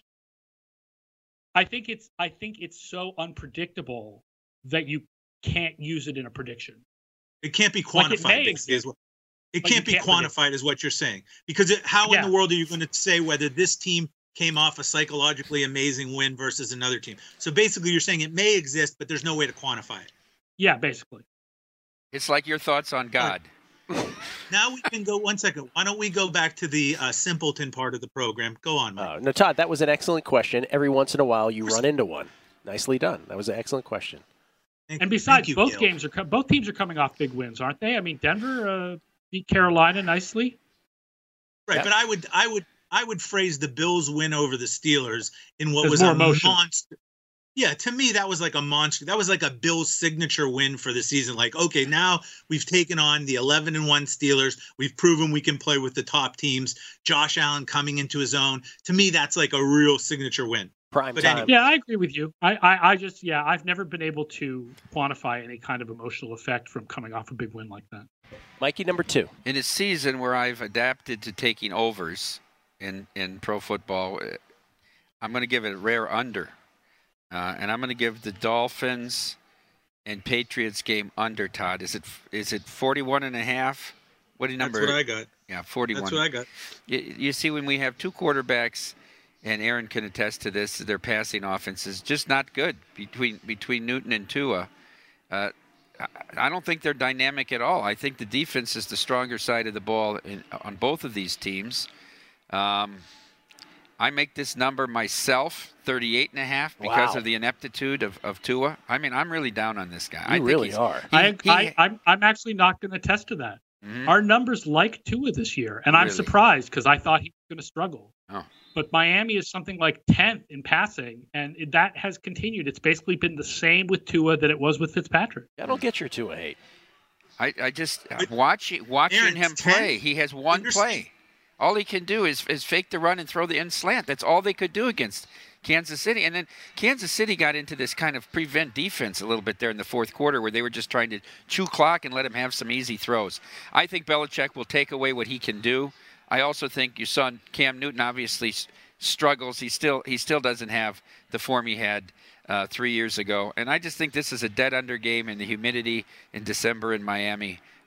I think it's I think it's so unpredictable that you can't use it in a prediction. it can't be Like, it quantified. may basically, is what- it Like, you can't be can't predict. quantified, is what you're saying. Because it, how Yeah. in the world are you going to say whether this team came off a psychologically amazing win versus another team? So basically, you're saying it may exist, but there's no way to quantify it. Yeah, basically. It's like your thoughts on God. Now we can go one second. Why don't we go back to the uh, simpleton part of the program? Go on, Mike. Uh, no, Todd, that was an excellent question. Every once in a while, you run into one. Nicely done. That was an excellent question. Thank And you. besides, Thank you, both Gil. games are co- both teams are coming off big wins, aren't they? I mean, Denver uh, beat Carolina nicely. Right, Yep. but I would, I would, I would phrase the Bills' win over the Steelers in what There's was more a emotion. monster. Yeah, to me, that was like a monster. That was like a Bills' signature win for the season. Like, okay, now we've taken on the eleven and one Steelers. We've proven we can play with the top teams. Josh Allen coming into his own. To me, that's like a real signature win. Prime But time. anyway. Yeah, I agree with you. I, I, I just, yeah, I've never been able to quantify any kind of emotional effect from coming off a big win like that. Mikey, number two. In a season where I've adapted to taking overs in, in pro football, uh, I'm going to give it a rare under. Uh, and I'm going to give the Dolphins and Patriots game under, Todd. Is it is it forty-one and a half? What do you number? That's what I got. Yeah, forty-one. That's what I got. You, you see, when we have two quarterbacks, and Aaron can attest to this, their passing offense is just not good between between Newton and Tua. Uh, I, I don't think they're dynamic at all. I think the defense is the stronger side of the ball in, on both of these teams. Um, I make this number myself, thirty-eight and a half, because Wow. of the ineptitude of, of Tua. I mean, I'm really down on this guy. I You think really he's- are. he- I, he- I, I'm, I'm actually not going to attest to that. Mhm. Our numbers like Tua this year, and I'm Really? surprised because I thought he was going to struggle. Oh. But Miami is something like tenth in passing, and it, that has continued. It's basically been the same with Tua that it was with Fitzpatrick. I don't get your two a hate. I, I just uh, watch, watching Aaron, him it's ten. play. He has one Understand- play. All he can do is, is fake the run and throw the in slant. That's all they could do against Kansas City. And then Kansas City got into this kind of prevent defense a little bit there in the fourth quarter where they were just trying to chew clock and let him have some easy throws. I think Belichick will take away what he can do. I also think you saw Cam Newton obviously s- struggles. He still he still doesn't have the form he had uh, three years ago. And I just think this is a dead under game in the humidity in December in Miami.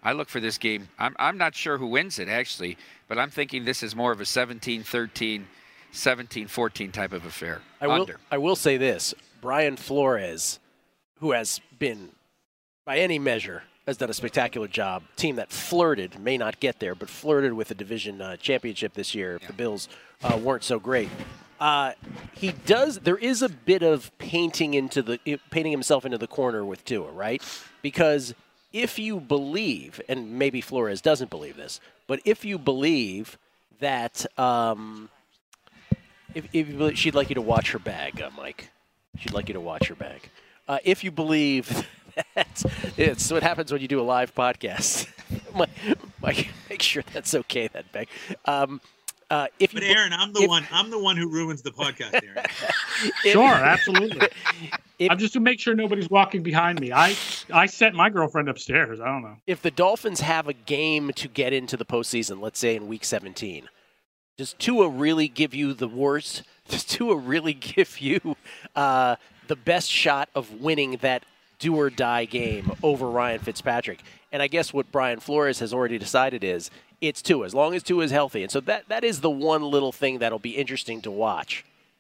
I look for this game. I'm, I'm not sure who wins it, actually, but I'm thinking this is more of a seventeen thirteen, seventeen fourteen type of affair. I will, Under. I will say this. Brian Flores, who has been, by any measure, has done a spectacular job. Team that flirted, may not get there, but flirted with the division uh, championship this year if yeah. the Bills uh, weren't so great. Uh, he does. There is a bit of painting into the painting himself into the corner with Tua, right? Because if you believe, and maybe Flores doesn't believe this, but if you believe that, um, if, if you believe, she'd like you to watch her bag, uh, Mike. She'd like you to watch her bag. Uh, if you believe that it's what happens when you do a live podcast, Mike, Mike, make sure that's okay. That bag. Um, Uh, if but you, Aaron, I'm the if, one. I'm the one who ruins the podcast, Aaron. if, sure, absolutely. If, I'm just to make sure nobody's walking behind me. I I sent my girlfriend upstairs. I don't know. If the Dolphins have a game to get into the postseason, let's say in Week seventeen, does Tua really give you the worst? Does Tua really give you uh, the best shot of winning that do or die game over Ryan Fitzpatrick? And I guess what Brian Flores has already decided is, it's Tua, as long as Tua is healthy. And so that that is the one little thing that'll be interesting to watch.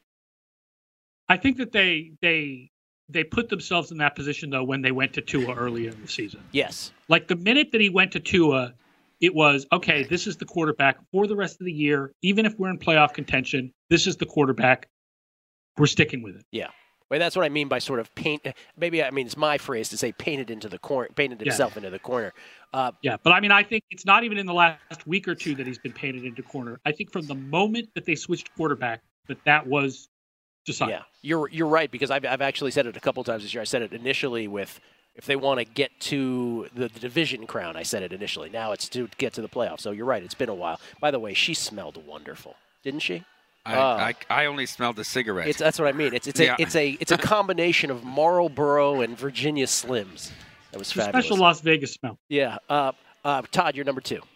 I think that they they they put themselves in that position, though, when they went to Tua earlier in the season. Yes. Like the minute that he went to Tua, it was, okay, this is the quarterback for the rest of the year. Even if we're in playoff contention, this is the quarterback. We're sticking with it. Yeah. Well, that's what I mean by sort of paint. Maybe I mean it's my phrase to say painted into the corner, painted himself yeah. into the corner. Uh, yeah, but I mean I think it's not even in the last week or two that he's been painted into corner. I think from the moment that they switched quarterback, that that was decided. Yeah, you're you're right because I've I've actually said it a couple times this year. I said it initially with if they want to get to the, the division crown. I said it initially. Now it's to get to the playoffs. So you're right. It's been a while. By the way, she smelled wonderful, didn't she? I, uh, I, I only smelled the cigarette. It's, that's what I mean. It's it's yeah. a it's a it's a combination of Marlboro and Virginia Slims. That was fabulous. Special Las Vegas smell. Yeah. Uh, uh, Todd, you're number two.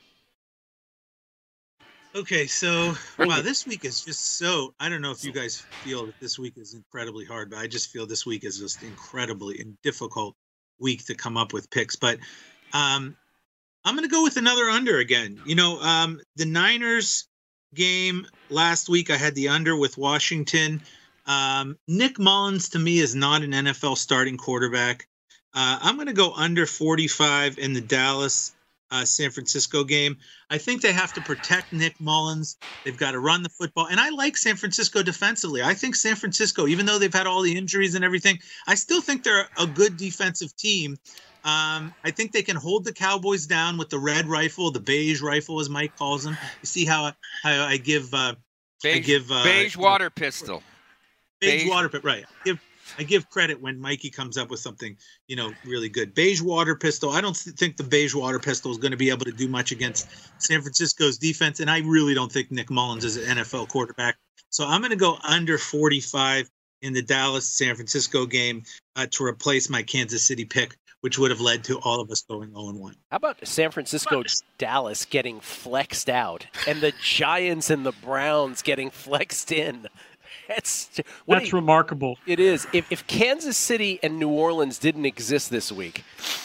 Okay, so wow, this week is just so. I don't know if you guys feel that this week is incredibly hard, but I just feel this week is just incredibly and difficult week to come up with picks. But um, I'm going to go with another under again. You know, um, the Niners game last week, I had the under with Washington. Um, Nick Mullins, to me, is not an N F L starting quarterback. Uh, I'm going to go under forty-five in the Dallas uh, San Francisco game. I think they have to protect Nick Mullins. They've got to run the football. And I like San Francisco defensively. I think San Francisco, even though they've had all the injuries and everything, I still think they're a good defensive team. Um, I think they can hold the Cowboys down with the red rifle, the beige rifle, as Mike calls them. You see how, how I give uh, beige, I give uh, beige water pistol. Beige, beige water pistol, right? I give I give credit when Mikey comes up with something, you know, really good. Beige water pistol. I don't th- think the beige water pistol is going to be able to do much against San Francisco's defense, and I really don't think Nick Mullins is an N F L quarterback. So I'm going to go under forty-five in the Dallas San Francisco game uh, to replace my Kansas City pick, which would have led to all of us going oh and one. How about San Francisco Dallas getting flexed out and the Giants and the Browns getting flexed in? That's That's you, remarkable. It is. If, if Kansas City and New Orleans didn't exist this week,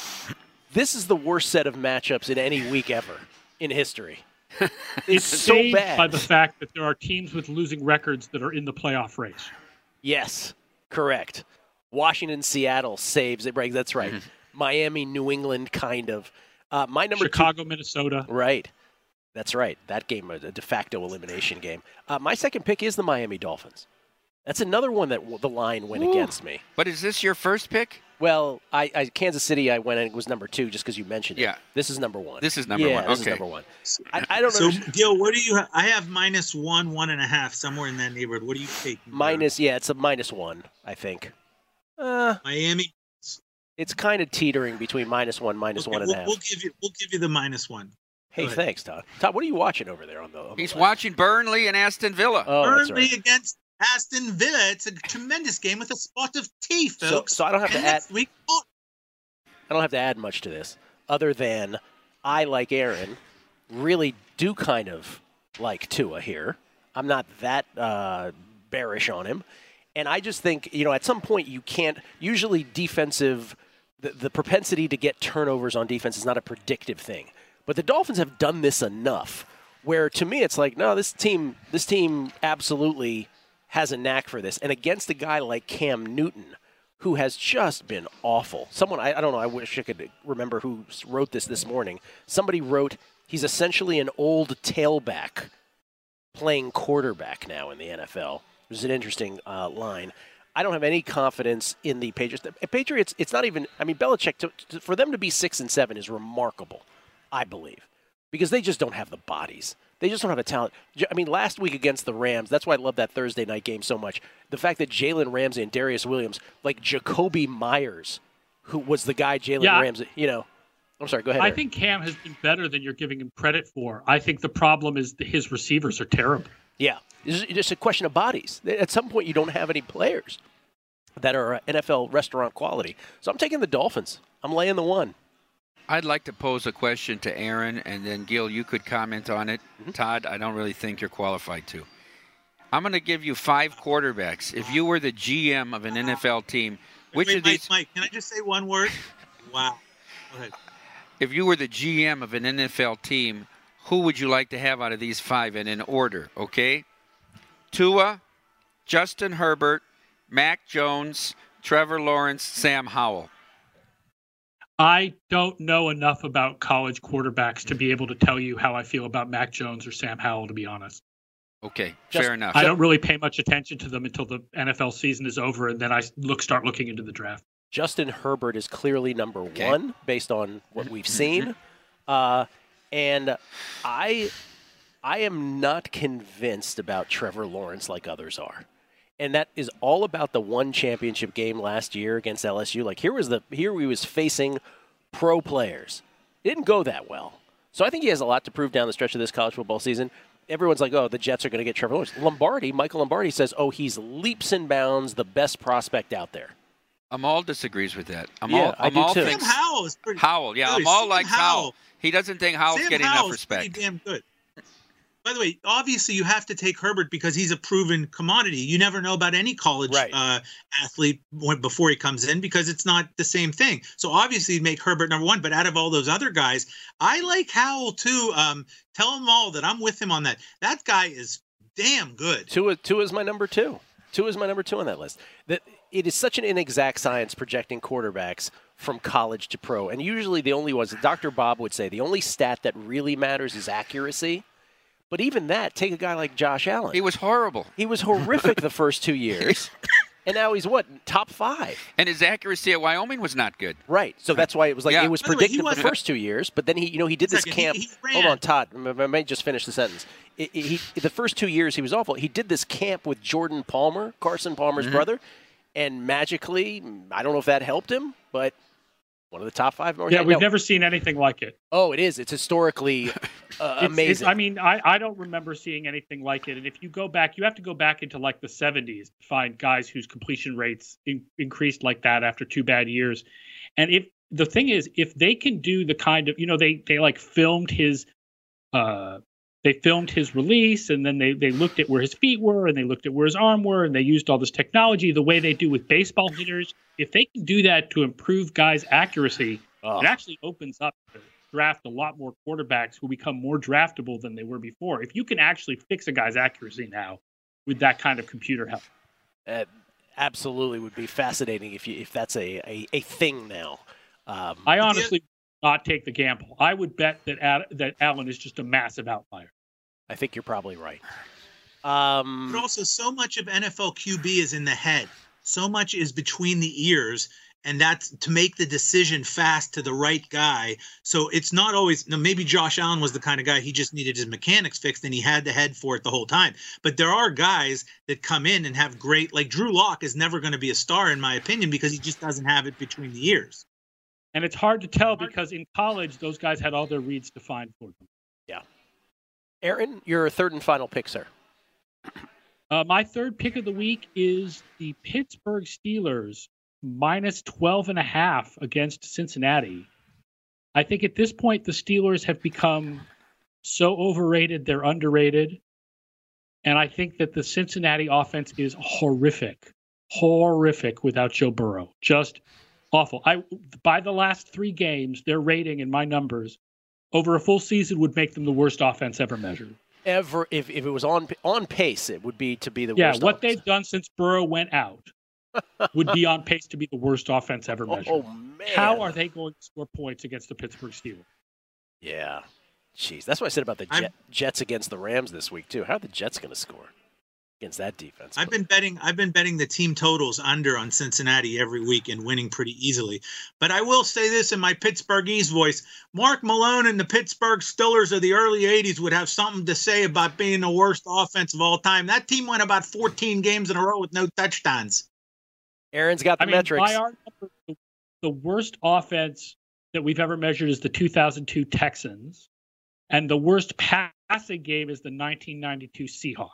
this is the worst set of matchups in any week ever in history. It's, it's so saved bad. by the fact that there are teams with losing records that are in the playoff race. Yes, correct. Washington, Seattle saves it. That's right. Mm-hmm. Miami, New England, kind of. Uh, my number Chicago, two, Minnesota. Right. That's right. That game was a de facto elimination game. Uh, my second pick is the Miami Dolphins. That's another one that w- the line went Ooh. against me. But is this your first pick? Well, I, I Kansas City, I went and it was number two just because you mentioned it. Yeah. This is number one. This is number yeah, one. This okay. is number one. I, I don't know. So, understand. Gil, what do you have? I have minus one, one and a half, somewhere in that neighborhood. What do you take? Minus, yeah, it's a minus one, I think. Uh, Miami. It's kind of teetering between minus one, minus okay, one and we'll, a half. We'll give you, we'll give you the minus one. Hey, thanks, Todd. Todd, what are you watching over there on the? On He's the watching Burnley and Aston Villa. Oh, Burnley that's right. against Aston Villa. It's a tremendous game with a spot of tea, folks. So, so I don't have to and add. Next week, oh. I don't have to add much to this, other than I, like Aaron, really do kind of like Tua here. I'm not that uh, bearish on him, and I just think you know at some point you can't. Usually, defensive. the, the propensity to get turnovers on defense is not a predictive thing. But the Dolphins have done this enough where, to me, it's like, no, this team, this team absolutely has a knack for this. And against a guy like Cam Newton, who has just been awful. Someone, I, I don't know, I wish I could remember who wrote this this morning. Somebody wrote, he's essentially an old tailback playing quarterback now in the N F L. It was an interesting uh, line. I don't have any confidence in the Patriots. The Patriots, it's not even, I mean, Belichick, to, to, for them to be six and seven is remarkable, I believe, because they just don't have the bodies. They just don't have a talent. I mean, last week against the Rams, that's why I love that Thursday night game so much. The fact that Jalen Ramsey and Darius Williams, like Jacoby Myers, who was the guy Jalen yeah, Ramsey, you know. I'm sorry, go ahead. I Eric. think Cam has been better than you're giving him credit for. I think the problem is that his receivers are terrible. Yeah, it's just a question of bodies. At some point, you don't have any players that are N F L restaurant quality. So I'm taking the Dolphins. I'm laying the one. I'd like to pose a question to Aaron, and then, Gil, you could comment on it. Mm-hmm. Todd, I don't really think you're qualified to. I'm going to give you five quarterbacks. If you were the G M of an N F L team, which Wait, of Mike, these... Mike, can I just say one word? Wow. Go ahead. If you were the G M of an N F L team, who would you like to have out of these five, and in order, okay? Tua, Justin Herbert, Mac Jones, Trevor Lawrence, Sam Howell. I don't know enough about college quarterbacks to be able to tell you how I feel about Mac Jones or Sam Howell, to be honest. Okay, Just, fair enough. I don't really pay much attention to them until the N F L season is over, and then I look start looking into the draft. Justin Herbert is clearly number okay. one based on what we've seen. Uh, and I, I am not convinced about Trevor Lawrence like others are. And that is all about the one championship game last year against L S U. Like here was the here he was facing pro players. It didn't go that well. So I think he has a lot to prove down the stretch of this college football season. Everyone's like, oh, the Jets are going to get Trevor Lawrence. Lombardi, Michael Lombardi says, oh, he's leaps and bounds the best prospect out there. Amal disagrees with that. Amal, yeah, I Amal do too. thinks Sam Howell is pretty Howell, yeah, good. Amal Sam likes Howell. Howell. He doesn't think Howell's Sam getting Howell's enough respect. Pretty damn good. By the way, obviously you have to take Herbert because he's a proven commodity. You never know about any college right. uh, athlete when, before he comes in because it's not the same thing. So obviously you'd make Herbert number one, but out of all those other guys, I like Howell too. Um, tell them all that I'm with him on that. That guy is damn good. Tua, Tua is my number two. Tua is my number two on that list. That it is such an inexact science projecting quarterbacks from college to pro. And usually the only ones, Doctor Bob would say, the only stat that really matters is accuracy. But even that, take a guy like Josh Allen. He was horrible. He was horrific the first two years. And now he's what? Top five. And his accuracy at Wyoming was not good. Right. So that's why it was like yeah. it was predictive the first two years. But then he, you know, he did this Second, camp. He, he Hold on, Todd. I may just finish the sentence. It, it, he, the first two years he was awful. He did this camp with Jordan Palmer, Carson Palmer's mm-hmm. brother, and magically, I don't know if that helped him, but one of the top five. Yeah, we've no. never seen anything like it. Oh, it is. It's historically uh, it's, amazing. It's, I mean, I, I don't remember seeing anything like it. And if you go back, you have to go back into like the seventies to find guys whose completion rates in, increased like that after two bad years. And if the thing is, if they can do the kind of, you know, they they like filmed his, uh, they filmed his release, and then they they looked at where his feet were, and they looked at where his arm were, and they used all this technology the way they do with baseball hitters. If they can do that to improve guys' accuracy, oh. it actually opens up to draft a lot more quarterbacks who become more draftable than they were before. If you can actually fix a guy's accuracy now with that kind of computer help. Uh, absolutely would be fascinating if you if that's a, a, a thing now. Um, I honestly would not take the gamble. I would bet that Ad, that Allen is just a massive outlier. I think you're probably right. Um, but also, so much of N F L Q B is in the head. So much is between the ears, and that's to make the decision fast to the right guy. So it's not always, now maybe Josh Allen was the kind of guy he just needed his mechanics fixed and he had the head for it the whole time. But there are guys that come in and have great, like Drew Lock is never going to be a star in my opinion because he just doesn't have it between the ears. And it's hard to tell because in college, those guys had all their reads defined for them. Yeah. Aaron, your third and final pick, sir. Uh, my third pick of the week is the Pittsburgh Steelers minus twelve and a half against Cincinnati. I think at this point, the Steelers have become so overrated, they're underrated. And I think that the Cincinnati offense is horrific, horrific without Joe Burrow. Just awful. I by the last three games, their rating in my numbers over a full season would make them the worst offense ever measured. Ever, if, if it was on on pace, it would be to be the yeah, worst. Yeah, what offense. they've done since Burrow went out would be on pace to be the worst offense ever measured. Oh, man. How are they going to score points against the Pittsburgh Steelers? Yeah. Jeez, that's what I said about the Jet, Jets against the Rams this week, too. How are the Jets going to score against that defense? I've been betting I've been betting the team totals under on Cincinnati every week and winning pretty easily. But I will say this in my Pittsburghese voice. Mark Malone and the Pittsburgh Steelers of the early eighties would have something to say about being the worst offense of all time. That team went about fourteen games in a row with no touchdowns. Aaron's got the I mean, metrics. By our number, the worst offense that we've ever measured is the two thousand two Texans. And the worst passing game is the nineteen ninety-two Seahawks.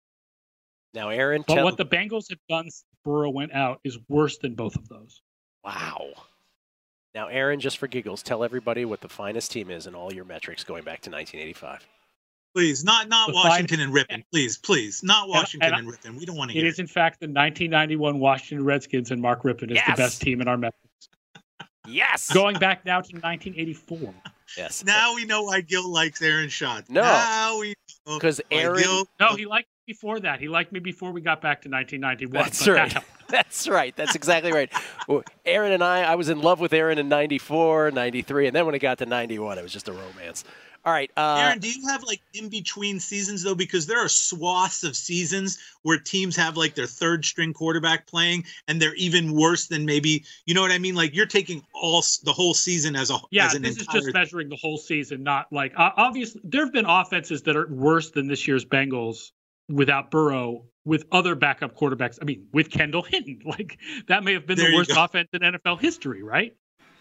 Now, Aaron, but tell- what the Bengals have done since Burrow went out is worse than both of those. Wow. Now, Aaron, just for giggles, tell everybody what the finest team is in all your metrics going back to nineteen eighty-five. Please, not not The Washington finest- and Ripon. Please, please, not Washington and I- and Ripon. We don't want to It hear is, in fact, the nineteen ninety-one Washington Redskins, and Mark Rippon is Yes! the best team in our metrics. Yes. Going back now to nineteen eighty-four. Yes. Now we know why Gil likes Aaron Schatz. No. Now we know 'Cause why Aaron- Gil- No, he liked me before that. He liked me before we got back to nineteen ninety-one. That's but right. that- That's right. That's exactly right. Well, Aaron and I, I was in love with Aaron in ninety-four, ninety-three, and then when it got to ninety-one, it was just a romance. All right. Uh, Aaron, do you have like in between seasons though? Because there are swaths of seasons where teams have like their third string quarterback playing, and they're even worse than maybe, you know what I mean? Like you're taking all s- the whole season as a Yeah, as an this entire. is just measuring the whole season, not like uh, obviously there have been offenses that are worse than this year's Bengals without Burrow, with other backup quarterbacks. I mean, with Kendall Hinton, like that may have been There the you worst go. offense in N F L history, right?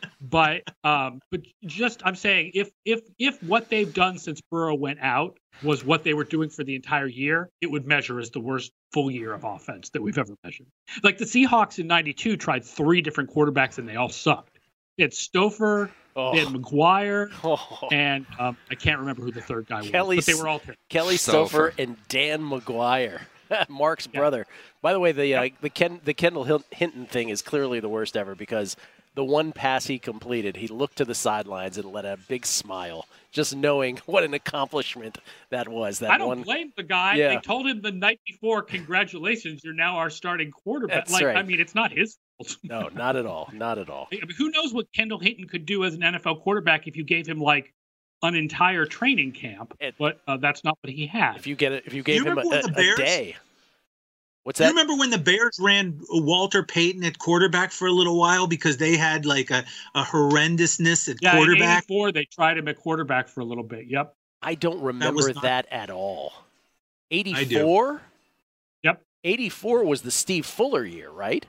But um, but just I'm saying if if if what they've done since Burrow went out was what they were doing for the entire year, it would measure as the worst full year of offense that we've ever measured. Like the Seahawks in ninety-two tried three different quarterbacks and they all sucked. They had Stouffer, Oh. they had McGuire, Oh. and um, I can't remember who the third guy Kelly was, but they were all terrible. Kelly Stouffer. Stouffer and Dan McGuire, Mark's Yeah. brother. By the way, the uh, the Ken the Kendall Hil- Hinton thing is clearly the worst ever because the one pass he completed, he looked to the sidelines and let a big smile, just knowing what an accomplishment that was. That I don't one. blame the guy. Yeah. They told him the night before, "Congratulations, you're now our starting quarterback." That's like, right. I mean, it's not his fault. No, not at all. Not at all. I mean, who knows what Kendall Hinton could do as an N F L quarterback if you gave him like an entire training camp? It- but uh, that's not what he had. If you get it, if you gave You him a, remember when a, the a Bears- day. What's You that? remember when the Bears ran Walter Payton at quarterback for a little while because they had like a, a horrendousness at yeah, in quarterback? eighty-four, they tried him at quarterback for a little bit. Yep. I don't remember was that, not- at all. do. eighty-four? Yep. eighty-four was the Steve Fuller year, right?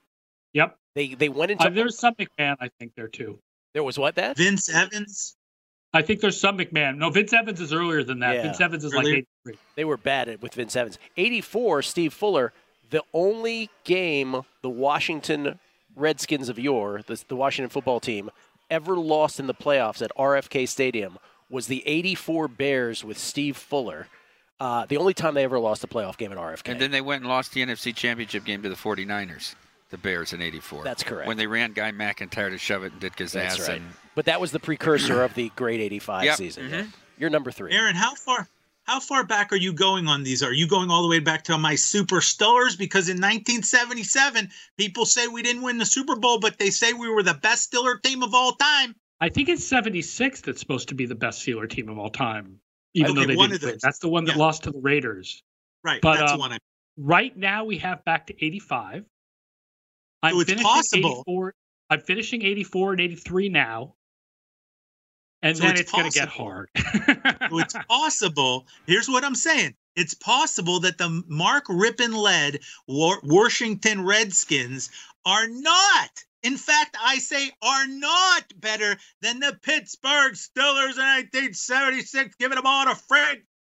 Yep. They they went into Uh, there's some McMahon, I think, there too. there was what that? Vince Evans. I think there's some McMahon. No, Vince Evans is earlier than that. Yeah. Vince Evans is like Earlier? eighty-three. They were bad at with Vince Evans. eighty-four, Steve Fuller, the only game the Washington Redskins of yore, the, the Washington football team, ever lost in the playoffs at R F K Stadium was the eighty-four Bears with Steve Fuller. Uh, the only time they ever lost a playoff game at R F K. And then they went and lost the N F C Championship game to the forty-niners, the Bears in eighty-four. That's correct. When they ran Guy McIntyre to shove it and Ditka's That's ass. right. And But that was the precursor of the great eighty-five Yep. season. Mhm. Yeah. You're number three. Aaron, how far how far back are you going on these? Are you going all the way back to my Super Stillers? Because in nineteen seventy-seven, people say we didn't win the Super Bowl, but they say we were the best Stiller team of all time. I think it's seventy-six that's supposed to be the best Steeler team of all time, even Okay, though they one didn't of win. those. That's the one that Yeah. lost to the Raiders. Right, But, that's um, the one I Right now, we have back to eighty-five. I'm So it's finishing possible. eighty-four. I'm finishing eighty-four and eighty-three now, and So then it's it's, going to get possible. hard. So it's possible. Here's what I'm saying. It's possible that the Mark Rippon-led Wa- Washington Redskins are not, in fact, I say are not better than the Pittsburgh Steelers in nineteen seventy-six, giving them all to Frank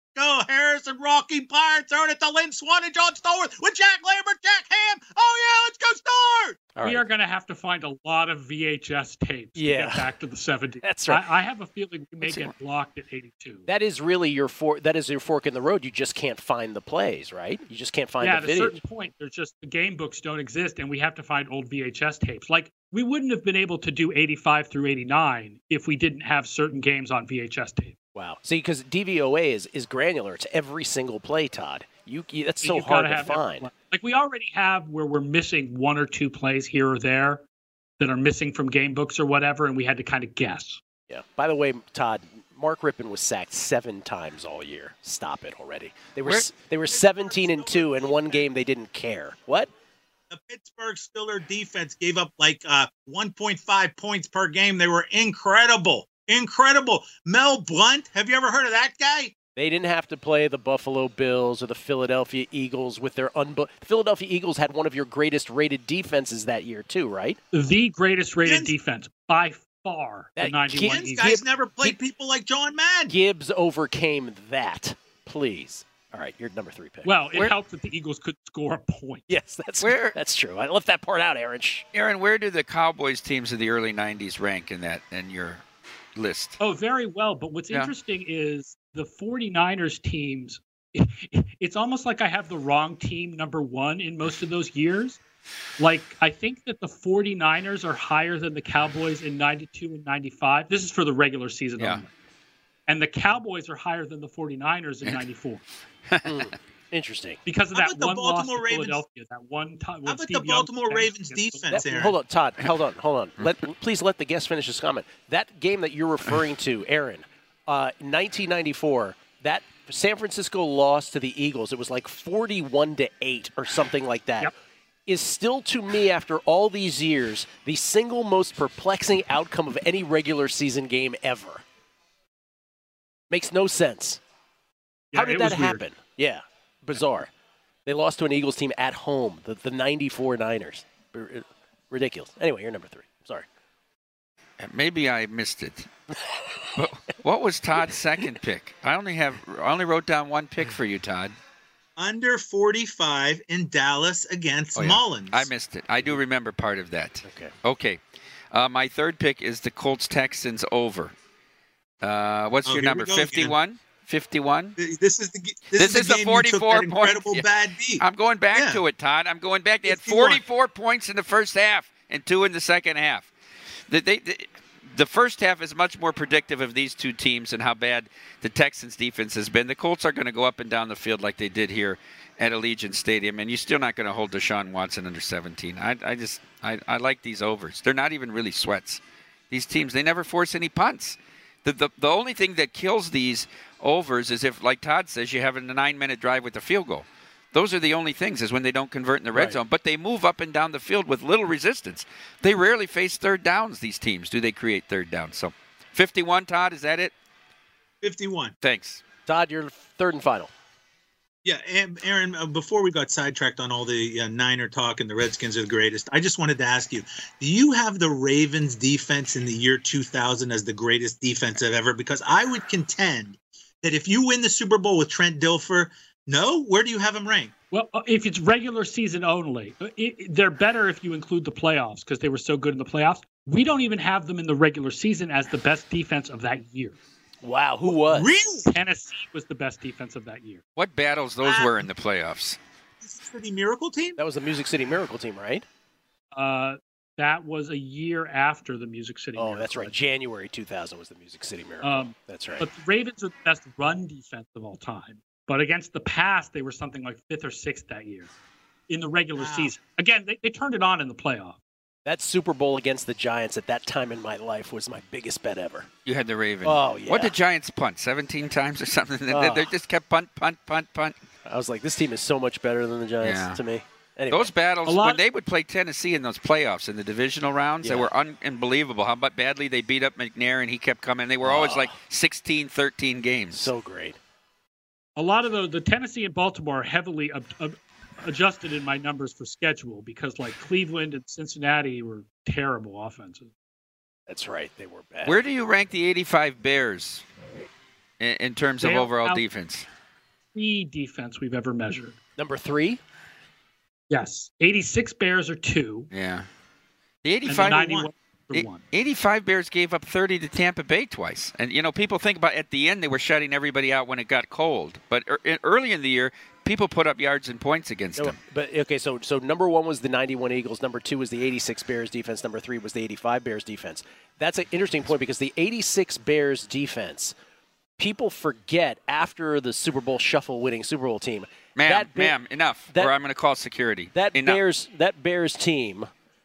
go. Harrison, Rocky Byard, throwing it to Lynn Swan and John Stallworth with Jack Lambert, Jack Ham. Oh, yeah, let's go Stars! All we right. are going to have to find a lot of V H S tapes yeah. to get back to the seventies. That's right. I, I have a feeling we may Let's get see. blocked at eighty-two. That is really your for, that is your fork in the road. You just can't find the plays, right? You just can't find yeah, the videos. videos. At a certain point, there's just the game books don't exist, and we have to find old V H S tapes. Like, we wouldn't have been able to do eighty-five through eighty-nine if we didn't have certain games on V H S tape. Wow. See, because D V O A is, is granular. It's every single play, Todd. You, you That's so You've hard to find. Like, we already have where we're missing one or two plays here or there that are missing from game books or whatever, and we had to kind of guess. Yeah. By the way, Todd, Mark Rippon was sacked seven times all year. Stop it already. They were Where? they were seventeen and two in one game. They didn't care. What? The Pittsburgh Steelers defense gave up like uh, one point five points per game. They were incredible. Incredible. Mel Blount, have you ever heard of that guy? They didn't have to play the Buffalo Bills or the Philadelphia Eagles with their unbu- – the Philadelphia Eagles had one of your greatest rated defenses that year too, right? The greatest rated Gibbs, defense by far. That, the ninety-one Gibbs guys Gibbs, never played Gibbs, people like John Madden. Gibbs overcame that. Please. All right, you're number three pick. Well, it where, helped that the Eagles couldn't score a point. Yes, that's where that's true. I left that part out, Aaron. Aaron, where do the Cowboys teams of the early nineties rank in that in your list? Oh, very well. But what's yeah. interesting is the 49ers teams, it's almost like I have the wrong team number one in most of those years. Like, I think that the 49ers are higher than the Cowboys in ninety-two and ninety-five. This is for the regular season yeah. only. And the Cowboys are higher than the 49ers in ninety-four. mm, interesting. Because of that one loss to Ravens, Philadelphia, that one time. How about the Baltimore Ravens defense, Aaron? Hold on, Todd. Hold on, hold on. Let, please let the guest finish his comment. That game that you're referring to, Aaron, uh, nineteen ninety-four, that San Francisco lost to the Eagles. It was like forty-one to eight or something like that. Yep. Is still, to me, after all these years, the single most perplexing outcome of any regular season game ever. Makes no sense. Yeah, How did that happen? Weird. Yeah, bizarre. They lost to an Eagles team at home, the, the ninety-four Niners. Ridiculous. Anyway, you're number three. Sorry. Maybe I missed it. But what was Todd's second pick? I only have I only wrote down one pick for you, Todd. Under forty-five in Dallas against oh, yeah. Mullins. I missed it. I do remember part of that. Okay. Okay. Uh, my third pick is the Colts-Texans over. Uh, what's oh, your number? fifty-one? fifty-one? This is the this, this is the, the forty-four point. Incredible Yeah. bad beat. I'm going back yeah. to it, Todd. I'm going back. They had fifty-one. forty-four points in the first half and two in the second half. They, they, they, the first half is much more predictive of these two teams and how bad the Texans' defense has been. The Colts are going to go up and down the field like they did here at Allegiant Stadium, and you're still not going to hold Deshaun Watson under seventeen. I, I just I, I like these overs. They're not even really sweats. These teams, they never force any punts. The, the the only thing that kills these overs is if, like Todd says, you have a nine-minute drive with a field goal. Those are the only things, is when they don't convert in the red right. zone. But they move up and down the field with little resistance. They rarely face third downs, these teams. Do they create third downs? So fifty-one, Todd, is that it? fifty-one. Thanks. Todd, you're third and final. Yeah, and Aaron, uh, before we got sidetracked on all the uh, Niner talk and the Redskins are the greatest, I just wanted to ask you, do you have the Ravens defense in the year two thousand as the greatest defense ever? Because I would contend that if you win the Super Bowl with Trent Dilfer, no, where do you have him ranked? Well, if it's regular season only, it, they're better if you include the playoffs because they were so good in the playoffs. We don't even have them in the regular season as the best defense of that year. Wow, who was? Really? Tennessee was the best defense of that year. What battles those Wow. were in the playoffs? City Miracle team? That was the Music City Miracle team, right? Uh, that was a year after the Music City Oh, Miracle. that's right. January two thousand was the Music City Miracle. Um, that's right. But the Ravens are the best run defense of all time. But against the pass, they were something like fifth or sixth that year in the regular Wow. season. Again, they, they turned it on in the playoff. That Super Bowl against the Giants at that time in my life was my biggest bet ever. You had the Ravens. Oh, yeah. What did Giants punt? seventeen times or something? They, Oh. they just kept punt, punt, punt, punt. I was like, this team is so much better than the Giants Yeah. to me. Anyway. Those battles, A lot- when they would play Tennessee in those playoffs in the divisional rounds, Yeah. they were un- unbelievable. How about badly they beat up McNair and he kept coming. They were always Oh. like sixteen, thirteen games. So great. A lot of the, the Tennessee and Baltimore are heavily ab, ab, adjusted in my numbers for schedule because like Cleveland and Cincinnati were terrible offenses. That's right. They were bad. Where do you rank the eighty-five Bears in, in terms They of are overall out- defense? three defense we've ever measured. Number three? Yes. eighty-six Bears are two. Yeah. The eighty-five and the one. The eighty-five Bears gave up thirty to Tampa Bay twice. And, you know, people think about at the end they were shutting everybody out when it got cold. But er, early in the year, people put up yards and points against no, them. But, okay, so so number one was the ninety-one Eagles. Number two was the eighty-six Bears defense. Number three was the eighty-five Bears defense. That's an interesting point because the eighty-six Bears defense, people forget after the Super Bowl shuffle winning Super Bowl team. Ma'am, that Bear, ma'am, enough, that, or I'm going to call security. That enough. Bears, that Bears team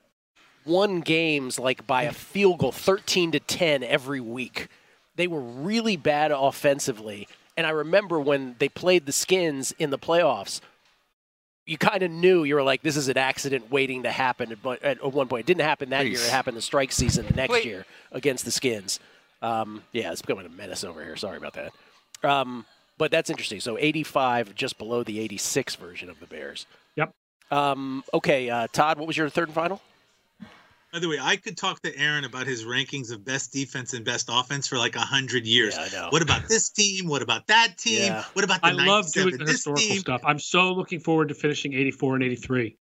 won games like by a field goal, thirteen to ten every week. They were really bad offensively. And I remember when they played the Skins in the playoffs, you kind of knew, you were like, this is an accident waiting to happen. But at one point, it didn't happen that Please. year. It happened the strike season the next Wait. year against the Skins. Um, yeah, it's becoming a menace over here. Sorry about that. Um, but that's interesting. So eighty-five, just below the eighty-six version of the Bears. Yep. Um, okay, uh, Todd, what was your third and final? By the way, I could talk to Aaron about his rankings of best defense and best offense for like a hundred years. Yeah, I know. What about this team? What about that team? Yeah. What about the I love doing the this historical team? stuff. I'm so looking forward to finishing eighty-four and eighty-three.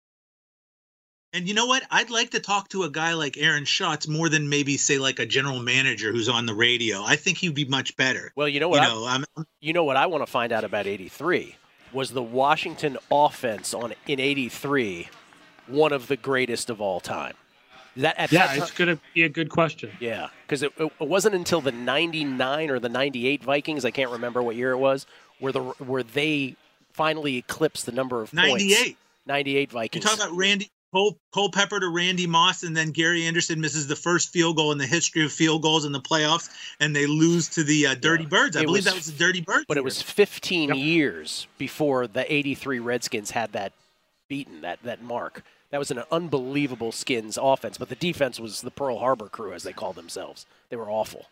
And you know what? I'd like to talk to a guy like Aaron Schatz more than maybe say like a general manager who's on the radio. I think he'd be much better. Well, you know what? You I, know, I'm, you know what I want to find out about eighty-three was the Washington offense on in eighty-three one of the greatest of all time. That at yeah, that it's time, going to be a good question. Yeah, because it, it wasn't until the ninety-nine or the ninety-eight Vikings, I can't remember what year it was, where the where they finally eclipsed the number of ninety-eight. points. ninety-eight You're Vikings. talking about Randy Cole, Culpepper to Randy Moss, and then Gary Anderson misses the first field goal in the history of field goals in the playoffs, and they lose to the uh, Dirty Yeah. Birds. I It believe was- that was the Dirty Birds. But it year. was fifteen Yep. years before the eighty-three Redskins had that beaten, that, that mark. That was an unbelievable Skins offense, but the defense was the Pearl Harbor crew, as they called themselves. They were awful.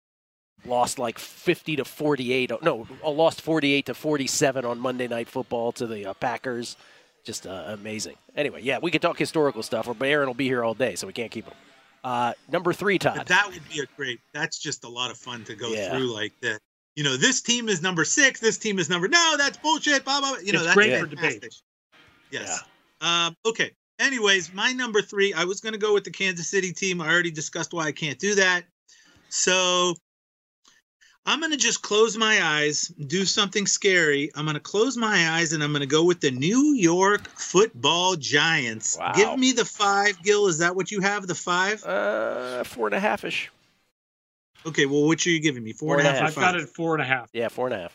Lost like fifty to forty-eight. No, lost forty-eight to forty-seven on Monday Night Football to the uh, Packers. Just uh, amazing. Anyway, yeah, we could talk historical stuff, but Aaron will be here all day, so we can't keep him. Uh, number three, Todd. But that would be a great. That's just a lot of fun to go Yeah. through like that. You know, this team is number six. This team is number. No, that's bullshit. Blah blah. blah. You know, It's that's great for fantastic. debate. Yes. Um, okay. Anyways, my number three. I was going to go with the Kansas City team. I already discussed why I can't do that. So I'm going to just close my eyes, do something scary. I'm going to close my eyes, and I'm going to go with the New York Football Giants. Wow. Give me the five, Gil. Is that what you have? The five? Uh, four and a half ish. Okay. Well, which are you giving me? Four, Four and a and a half. I've or got five? it at four and a half. Yeah, four and a half.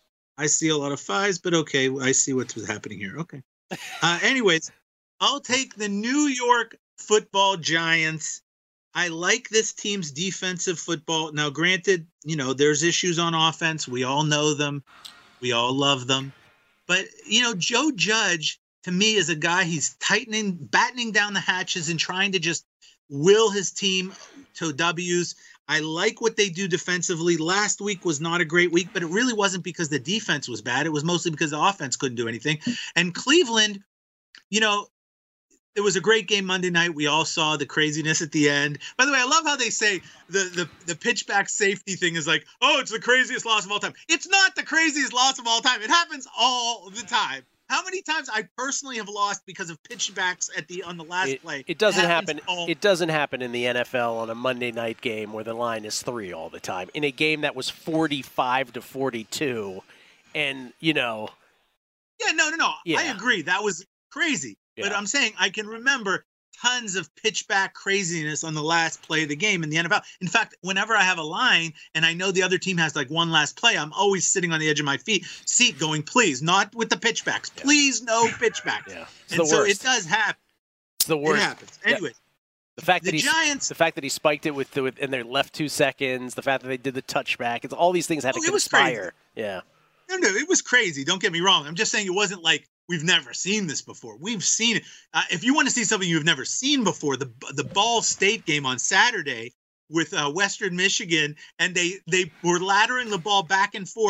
I see a lot of fives, but okay, I see what's happening here. Okay. Uh, anyways, I'll take the New York Football Giants. I like this team's defensive football. Now, granted, you know, there's issues on offense. We all know them. We all love them. But, you know, Joe Judge, to me, is a guy, he's tightening, battening down the hatches and trying to just will his team to W's. I like what they do defensively. Last week was not a great week, but it really wasn't because the defense was bad. It was mostly because the offense couldn't do anything. And Cleveland, you know, it was a great game Monday night. We all saw the craziness at the end. By the way, I love how they say the, the, the pitchback safety thing is like, oh, it's the craziest loss of all time. It's not the craziest loss of all time. It happens all the time. How many times I personally have lost because of pitchbacks at the on the last It, play? it doesn't happens happen. all- It doesn't happen in the N F L on a Monday night game where the line is three all the time. In a game that was forty-five to forty-two, and you know, Yeah, no, no, no. I Yeah. agree. That was crazy. But Yeah. I'm saying I can remember tons of pitchback craziness on the last play of the game in the N F L. In fact, whenever I have a line and I know the other team has like one last play, I'm always sitting on the edge of my feet, seat going, please, not with the pitchbacks. Please, no pitchbacks. Yeah. It's And the so worst. it does happen. it's the It worst. happens. Yeah. Anyway, The fact the that he Giants. the fact that he spiked it with the with, and they left two seconds. The fact that they did the touchback. It's all these things had Oh, to it was crazy. conspire. Yeah. No, no, it was crazy. Don't get me wrong. I'm just saying it wasn't like we've never seen this before. We've seen it. Uh, if you want to see something you've never seen before, the the Ball State game on Saturday with uh, Western Michigan, and they they were laddering the ball back and forth,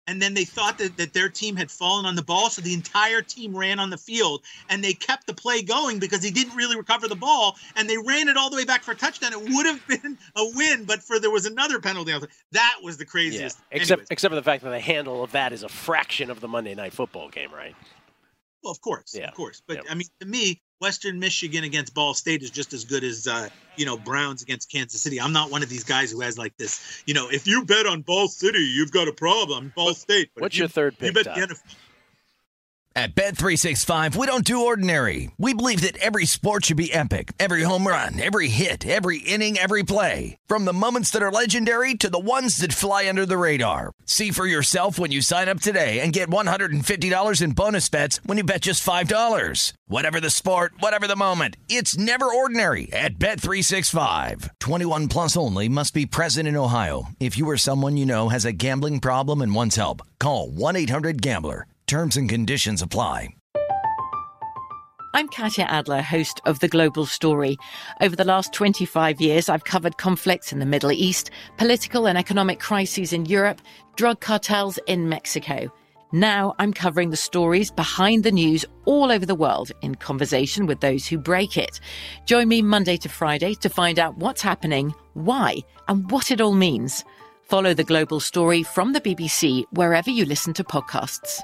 and then they thought that, that their team had fallen on the ball, so the entire team ran on the field, and they kept the play going because he didn't really recover the ball, and they ran it all the way back for a touchdown. It would have been a win, but for there was another penalty. That was the craziest. Yeah. Except, Anyways. except for the fact that the handle of that is a fraction of the Monday Night Football game, right? Well, of course, yeah. of course. But, yeah. I mean, to me, Western Michigan against Ball State is just as good as, uh, you know, Browns against Kansas City. I'm not one of these guys who has like this, you know, if you bet on Ball City, you've got a problem. Ball State. But What's you, your third pick, You bet Todd? the N F L. At Bet three sixty-five, we don't do ordinary. We believe that every sport should be epic. Every home run, every hit, every inning, every play. From the moments that are legendary to the ones that fly under the radar. See for yourself when you sign up today and get one hundred fifty dollars in bonus bets when you bet just five dollars. Whatever the sport, whatever the moment, it's never ordinary at Bet three sixty-five. twenty-one plus only. Must be present in Ohio. If you or someone you know has a gambling problem and wants help, call one eight hundred gambler. Terms and conditions apply. I'm Katya Adler, host of The Global Story. Over the last twenty-five years, I've covered conflicts in the Middle East, political and economic crises in Europe, drug cartels in Mexico. Now I'm covering the stories behind the news all over the world in conversation with those who break it. Join me Monday to Friday to find out what's happening, why, and what it all means. Follow The Global Story from the B B C wherever you listen to podcasts.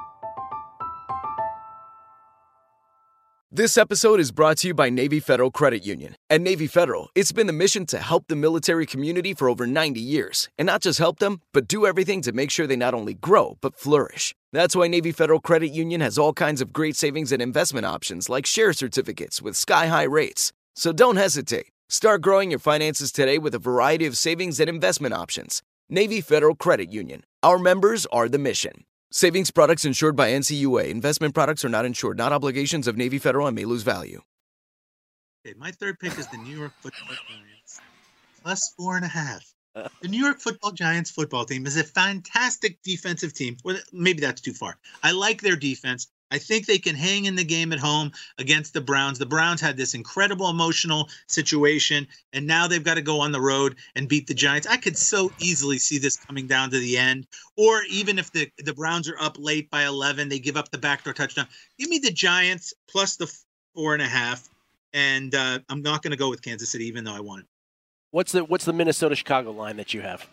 This episode is brought to you by Navy Federal Credit Union. At Navy Federal, it's been the mission to help the military community for over ninety years. And not just help them, but do everything to make sure they not only grow, but flourish. That's why Navy Federal Credit Union has all kinds of great savings and investment options like share certificates with sky-high rates. So don't hesitate. Start growing your finances today with a variety of savings and investment options. Navy Federal Credit Union. Our members are the mission. Savings products insured by N C U A. Investment products are not insured, not obligations of Navy Federal and may lose value. Okay, my third pick is the New York Football Giants, plus four and a half. The New York Football Giants football team is a fantastic defensive team. Well, maybe that's too far. I like their defense. I think they can hang in the game at home against the Browns. The Browns had this incredible emotional situation, and now they've got to go on the road and beat the Giants. I could so easily see this coming down to the end. Or even if the, the Browns are up late by eleven, they give up the backdoor touchdown. Give me the Giants plus the four and a half, and uh, I'm not going to go with Kansas City, even though I want it. What's the what's the Minnesota-Chicago line that you have?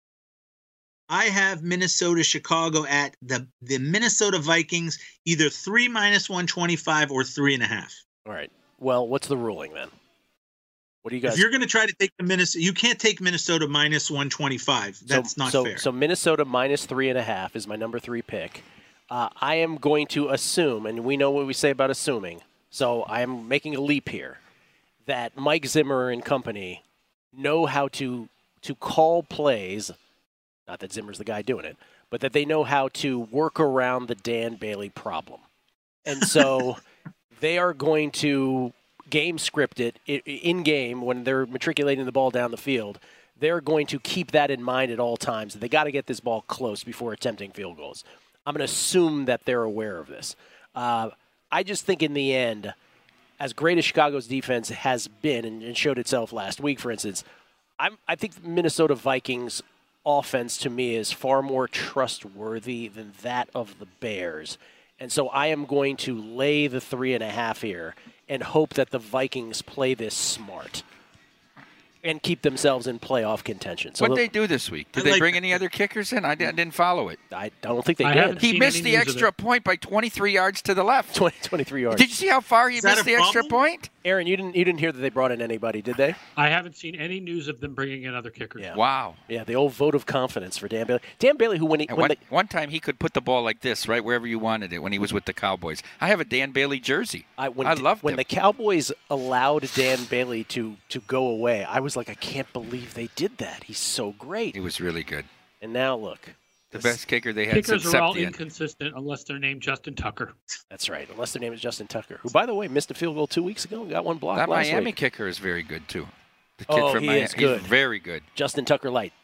I have Minnesota, Chicago at the, the Minnesota Vikings, either three minus one twenty-five or three and a half. All right. Well, what's the ruling then? What do you guys? If you're going to try to take the Minnesota, you can't take Minnesota minus one twenty-five. That's so, not so, fair. So Minnesota minus three and a half is my number three pick. Uh, I am going to assume, and we know what we say about assuming, so I am making a leap here, that Mike Zimmer and company know how to to call plays. Not that Zimmer's the guy doing it, but that they know how to work around the Dan Bailey problem. And so they are going to game script it in game when they're matriculating the ball down the field. They're going to keep that in mind at all times. They got to get this ball close before attempting field goals. I'm going to assume that they're aware of this. Uh, I just think in the end, as great as Chicago's defense has been and showed itself last week, for instance, I'm, I think the Minnesota Vikings offense to me is far more trustworthy than that of the Bears. And so I am going to lay the three and a half here and hope that the Vikings play this smart and keep themselves in playoff contention. So what did they do this week? Did I they like- bring any other kickers in? I, di- I didn't follow it. I don't think they I did. haven't He seen missed any the news of extra it. point by twenty-three yards to the left. twenty, twenty-three yards. Did you see how far he Is that missed a the extra problem? point? Aaron, you didn't you didn't hear that they brought in anybody, did they? I haven't seen any news of them bringing in other kickers. Yeah. Wow. Yeah, the old vote of confidence for Dan Bailey. Dan Bailey, who when he And when one, they, one time he could put the ball like this right wherever you wanted it when he was with the Cowboys. I have a Dan Bailey jersey. I, when, I loved when him. the Cowboys allowed Dan Bailey to to go away, I was like, I can't believe they did that. He's so great. He was really good. And now look, The best kicker they had Kickers since are all Septien. inconsistent unless they're named Justin Tucker. that's right. Unless their name is Justin Tucker, who, by the way, missed a field goal two weeks ago and got one blocked That last Miami week. kicker is very good too. The kid Oh, from he Miami, is good. He's very good. Justin Tucker Light.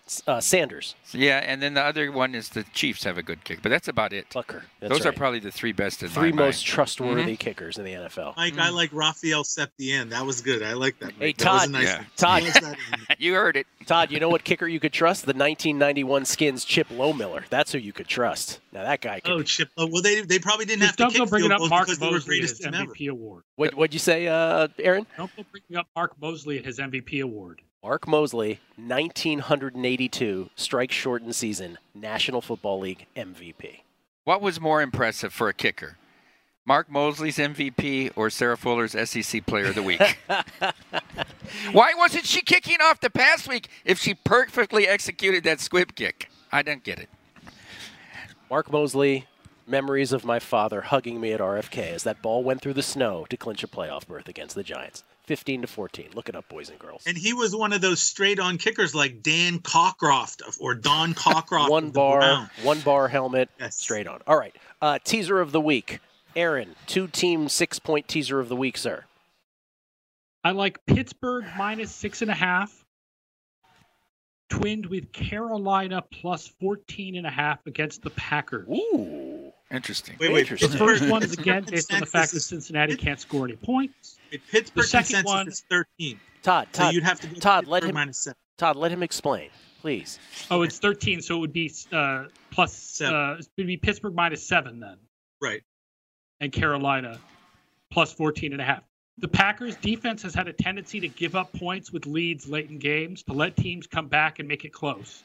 Uh, Sanders. Yeah, and then the other one is the Chiefs have a good kick, but that's about it. Plucker. That's Those right. are probably the three best in Three my most mind. trustworthy Mhm. kickers in the N F L. Mike, I like Raphael Septien. That was good. I like that. Mike. Hey, That Todd. was a nice Yeah. one. Todd. What was that? You heard it. Todd, you know what kicker you could trust? The nineteen ninety-one Skins Chip Lowmiller. That's who you could trust. Now that guy could. Oh, Chip. Oh, well, they they probably didn't have Just to don't kick go bringing field up goals Mark because they were Mosley at greatest his team M V ever. P award. What, what'd you say, uh, Aaron? Don't go bringing up Mark Mosley at his M V P award. Mark Mosley, nineteen eighty-two, strike shortened season, National Football League M V P. What was more impressive for a kicker? Mark Mosley's M V P or Sarah Fuller's S E C Player of the Week? Why wasn't she kicking off the past week if she perfectly executed that squib kick? I don't get it. Mark Mosley, memories of my father hugging me at R F K as that ball went through the snow to clinch a playoff berth against the Giants. fifteen to fourteen. Look it up, boys and girls. And he was one of those straight-on kickers like Dan Cockcroft or Don Cockcroft. one of the bar, Browns. one bar helmet, Yes. straight on. All right. Uh, teaser of the week. Aaron, two-team six-point teaser of the week, sir. I like Pittsburgh minus six and a half, twinned with Carolina plus fourteen and a half against the Packers. Ooh. Interesting. Wait, wait. The Interesting. first one is again based on the fact that Consensus is- Cincinnati can't score any points. Wait, Pittsburgh The second consensus one- is thirteen. Todd, So Todd, you'd have to go Todd, let Pittsburgh him, minus seven. Todd, let him explain, please. Oh, it's thirteen, so it would be uh, plus. Seven. Uh, it would be Pittsburgh minus seven then, Right. and Carolina plus fourteen and a half. The Packers defense has had a tendency to give up points with leads late in games to let teams come back and make it close.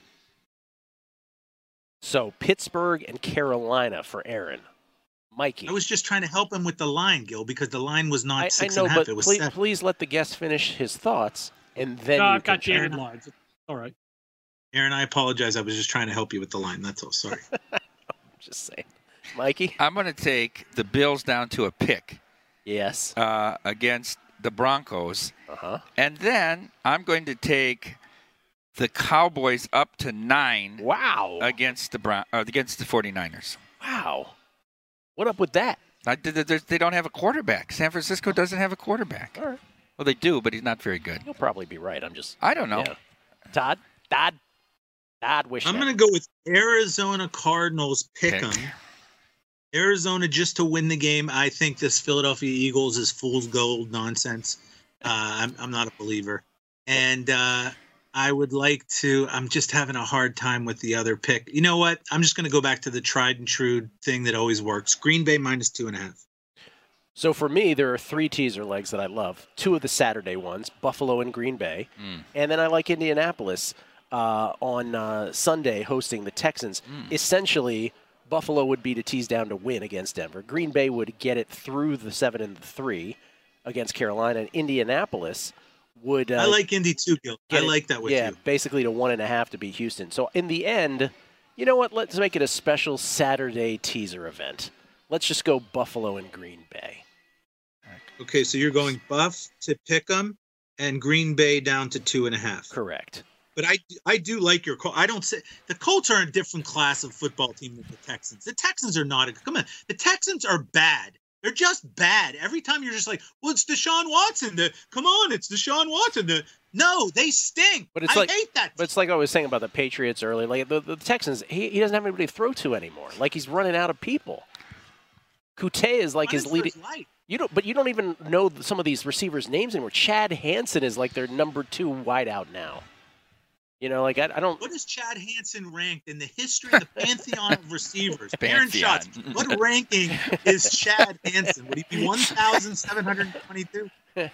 So Pittsburgh and Carolina for Aaron. Mikey. I was just trying to help him with the line, Gil, because the line was not I, I six know, and a half. but It was please, seven. please let the guest finish his thoughts, and then No, you I've can got dated chat. lines. All right. Aaron, I apologize. I was just trying to help you with the line. That's all. Sorry. Just saying. Mikey? I'm going to take the Bills down to a pick. Yes. Uh, against the Broncos. Uh-huh. And then I'm going to take the Cowboys up to nine. Wow. Against the Brown, uh, against the 49ers. Wow. What up with that? I, they, they don't have a quarterback. San Francisco doesn't have a quarterback. All right. Well, they do, but he's not very good. You'll probably be right. I'm just. I don't know. Yeah. Todd? Todd? Todd, wish I'm that. going to go with Arizona Cardinals pick 'em. Pick. Arizona just to win the game. I think this Philadelphia Eagles is fool's gold nonsense. Uh, I'm, I'm not a believer. And uh, I would like to, I'm just having a hard time with the other pick. You know what? I'm just going to go back to the tried and true thing that always works. Green Bay minus two and a half. So for me, there are three teaser legs that I love. Two of the Saturday ones, Buffalo and Green Bay. Mm. And then I like Indianapolis uh, on uh, Sunday hosting the Texans. Mm. Essentially, Buffalo would be to tease down to win against Denver. Green Bay would get it through the seven and the three against Carolina. And Indianapolis would. Uh, I like Indy too, Gil. I get it- like that with yeah, you. basically to one and a half to beat Houston. So in the end, you know what? Let's make it a special Saturday teaser event. Let's just go Buffalo and Green Bay. Okay, so you're going Buff to pick 'em and Green Bay down to two and a half. Correct. But I, I do like your Colts. I don't say the Colts are a different class of football team than the Texans. The Texans are not a come on. The Texans are bad. They're just bad. Every time you're just like, well, it's Deshaun Watson. The come on, it's Deshaun Watson. The no, they stink. But it's I like, hate that. But it's like I was saying about the Patriots earlier. Like the, the Texans, he, he doesn't have anybody to throw to anymore. Like he's running out of people. Kute is like his leading. You don't, but you don't even know some of these receivers' names anymore. Chad Hansen is like their number two wideout now. You know, like I, I don't. What is Chad Hansen ranked in the history of the pantheon of receivers? Aaron Pantheon. Schatz, what ranking is Chad Hansen? Would he be one thousand seven hundred twenty-two? Aaron,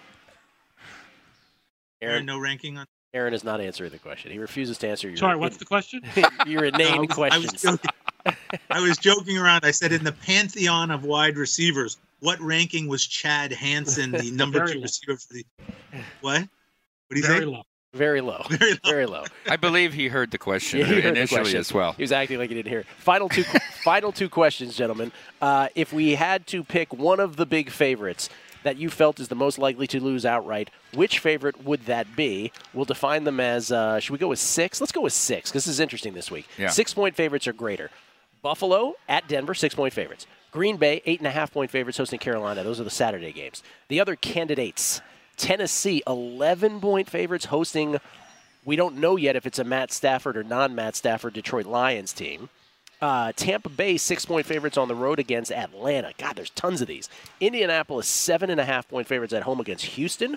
Aaron, no ranking on. Aaron is not answering the question. He refuses to answer your. Sorry, what's the question? your inane I was, questions. I was, joking. I was joking around. I said in the pantheon of wide receivers, what ranking was Chad Hansen, the number Very two low. receiver for the? What? What do you Very say? low. Very low. Very low. Very low. I believe he heard the question Yeah, he heard the initially question. as well. He was acting like he didn't hear it. Final two, final two questions, gentlemen. Uh, if we had to pick one of the big favorites that you felt is the most likely to lose outright, which favorite would that be? We'll define them as, uh, should we go with six? Let's go with six, because this is interesting this week. Yeah. Six-point favorites are greater. Buffalo at Denver, six-point favorites. Green Bay, eight and a half point favorites hosting Carolina. Those are the Saturday games. The other candidates, Tennessee, eleven point favorites hosting We don't know yet if it's a Matt Stafford or non-Matt Stafford Detroit Lions team. Uh, Tampa Bay, six-point favorites on the road against Atlanta. God, there's tons of these. Indianapolis, seven and a half point favorites at home against Houston.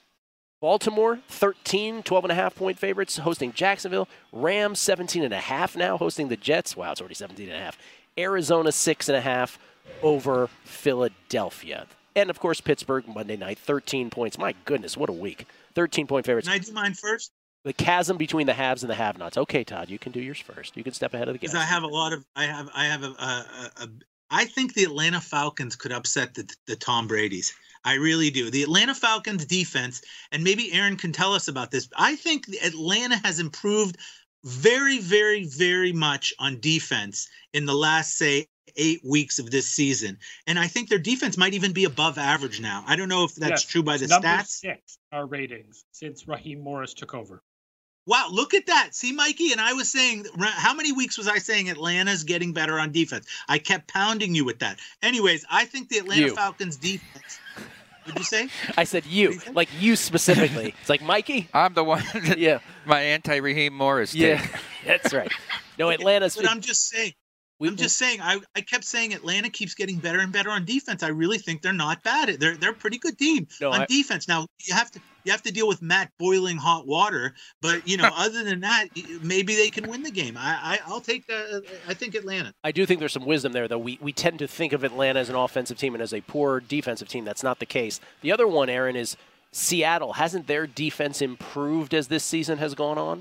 Baltimore, thirteen, twelve and a half point favorites hosting Jacksonville. Rams, seventeen and a half now hosting the Jets. Wow, it's already seventeen and a half. Arizona, six and a half over Philadelphia. And, of course, Pittsburgh, Monday night, thirteen points. My goodness, what a week. thirteen-point favorites. Can I do mine first? The chasm between the haves and the have-nots. Okay, Todd, you can do yours first. You can step ahead of the game. Because I have a lot of, I have, I have a, a, a, a, I think the Atlanta Falcons could upset the, the Tom Brady's. I really do. The Atlanta Falcons defense, and maybe Aaron can tell us about this. I think Atlanta has improved very, very, very much on defense in the last, say, eight weeks of this season. And I think their defense might even be above average now. I don't know if that's yes, true by the number stats. Six, our ratings since Raheem Morris took over. Wow, look at that. See, Mikey, and I was saying, how many weeks was I saying Atlanta's getting better on defense? I kept pounding you with that. Anyways, I think the Atlanta you. Falcons defense. What'd you say? I said you, you like you specifically. It's like, Mikey? I'm the one. That, yeah. My anti-Raheem Morris Yeah, take. That's right. No, Atlanta's. But I'm just saying. We, I'm just saying, I, I kept saying Atlanta keeps getting better and better on defense. I really think they're not bad. They're they're a pretty good team no, on I, defense. Now you have to you have to deal with Matt boiling hot water, but you know, other than that, maybe they can win the game. I, I I'll take the. I think Atlanta. I do think there's some wisdom there, though. We we tend to think of Atlanta as an offensive team and as a poor defensive team. That's not the case. The other one, Aaron, is Seattle. Hasn't their defense improved as this season has gone on?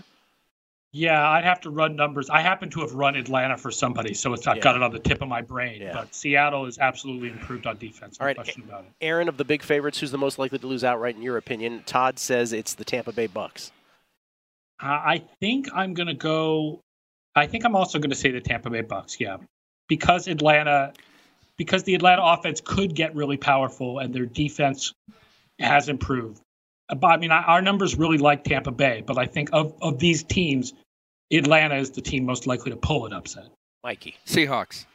Yeah, I'd have to run numbers. I happen to have run Atlanta for somebody, so it's, I've yeah. got it on the tip of my brain. Yeah. But Seattle is absolutely improved on defense. No All right, question about it. Aaron, of the big favorites, who's the most likely to lose outright in your opinion? Todd says it's the Tampa Bay Bucks. Uh, I think I'm going to go. I think I'm also going to say the Tampa Bay Bucks. Yeah, because Atlanta, because the Atlanta offense could get really powerful and their defense has improved. But I mean, I, our numbers really like Tampa Bay, but I think of of these teams, Atlanta is the team most likely to pull an upset. Mikey. Seahawks.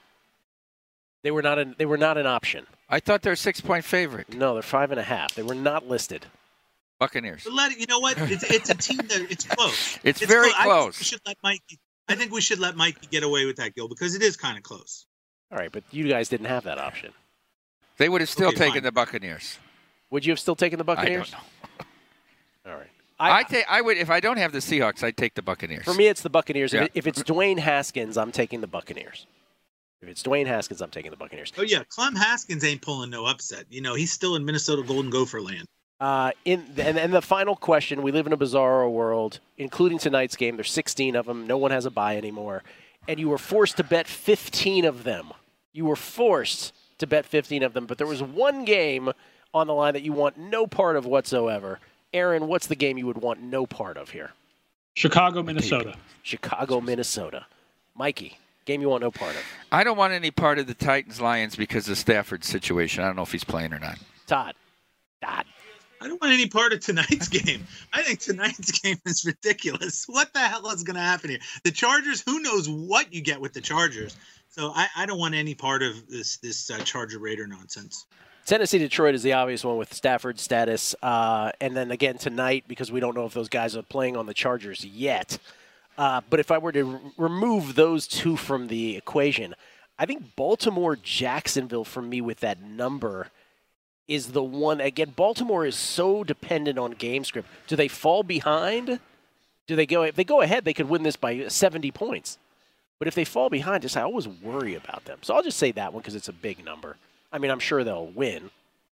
They were not an they were not an option. I thought they're a six-point favorite. No, they're five and a half. They were not listed. Buccaneers. But let it, you know what? It's, it's a team that it's close. It's, it's very close. close. I think we should let Mikey. I think we should let Mikey get away with that, Gil, because it is kind of close. All right, but you guys didn't have that option. They would have still Okay, taken fine. the Buccaneers. Would you have still taken the Buccaneers? I don't know. All right. I, I, take, I would if I don't have the Seahawks, I'd take the Buccaneers. For me, it's the Buccaneers. Yeah. If, it, if it's Dwayne Haskins, I'm taking the Buccaneers. If it's Dwayne Haskins, I'm taking the Buccaneers. Oh yeah, Clem Haskins ain't pulling no upset. You know, he's still in Minnesota Golden Gopher land. Uh, in and, and the final question, we live in a bizarro world, including tonight's game. There's sixteen of them. No one has a bye anymore. And you were forced to bet fifteen of them. You were forced to bet fifteen of them, but there was one game on the line that you want no part of whatsoever. Aaron, what's the game you would want no part of here? Chicago, Minnesota. Chicago, Minnesota. Mikey, game you want no part of. I don't want any part of the Titans-Lions because of Stafford's situation. I don't know if he's playing or not. Todd. Todd. I don't want any part of tonight's game. I think tonight's game is ridiculous. What the hell is going to happen here? The Chargers, who knows what you get with the Chargers. So I, I don't want any part of this this uh, Charger Raider nonsense. Tennessee, Detroit is the obvious one with Stafford's status. Uh, and then again tonight, because we don't know if those guys are playing on the Chargers yet. Uh, but if I were to r- remove those two from the equation, I think Baltimore, Jacksonville for me with that number is the one. Again, Baltimore is so dependent on game script. Do they fall behind? Do they go? If they go ahead, they could win this by seventy points. But if they fall behind, just I always worry about them. So I'll just say that one because it's a big number. I mean, I'm sure they'll win.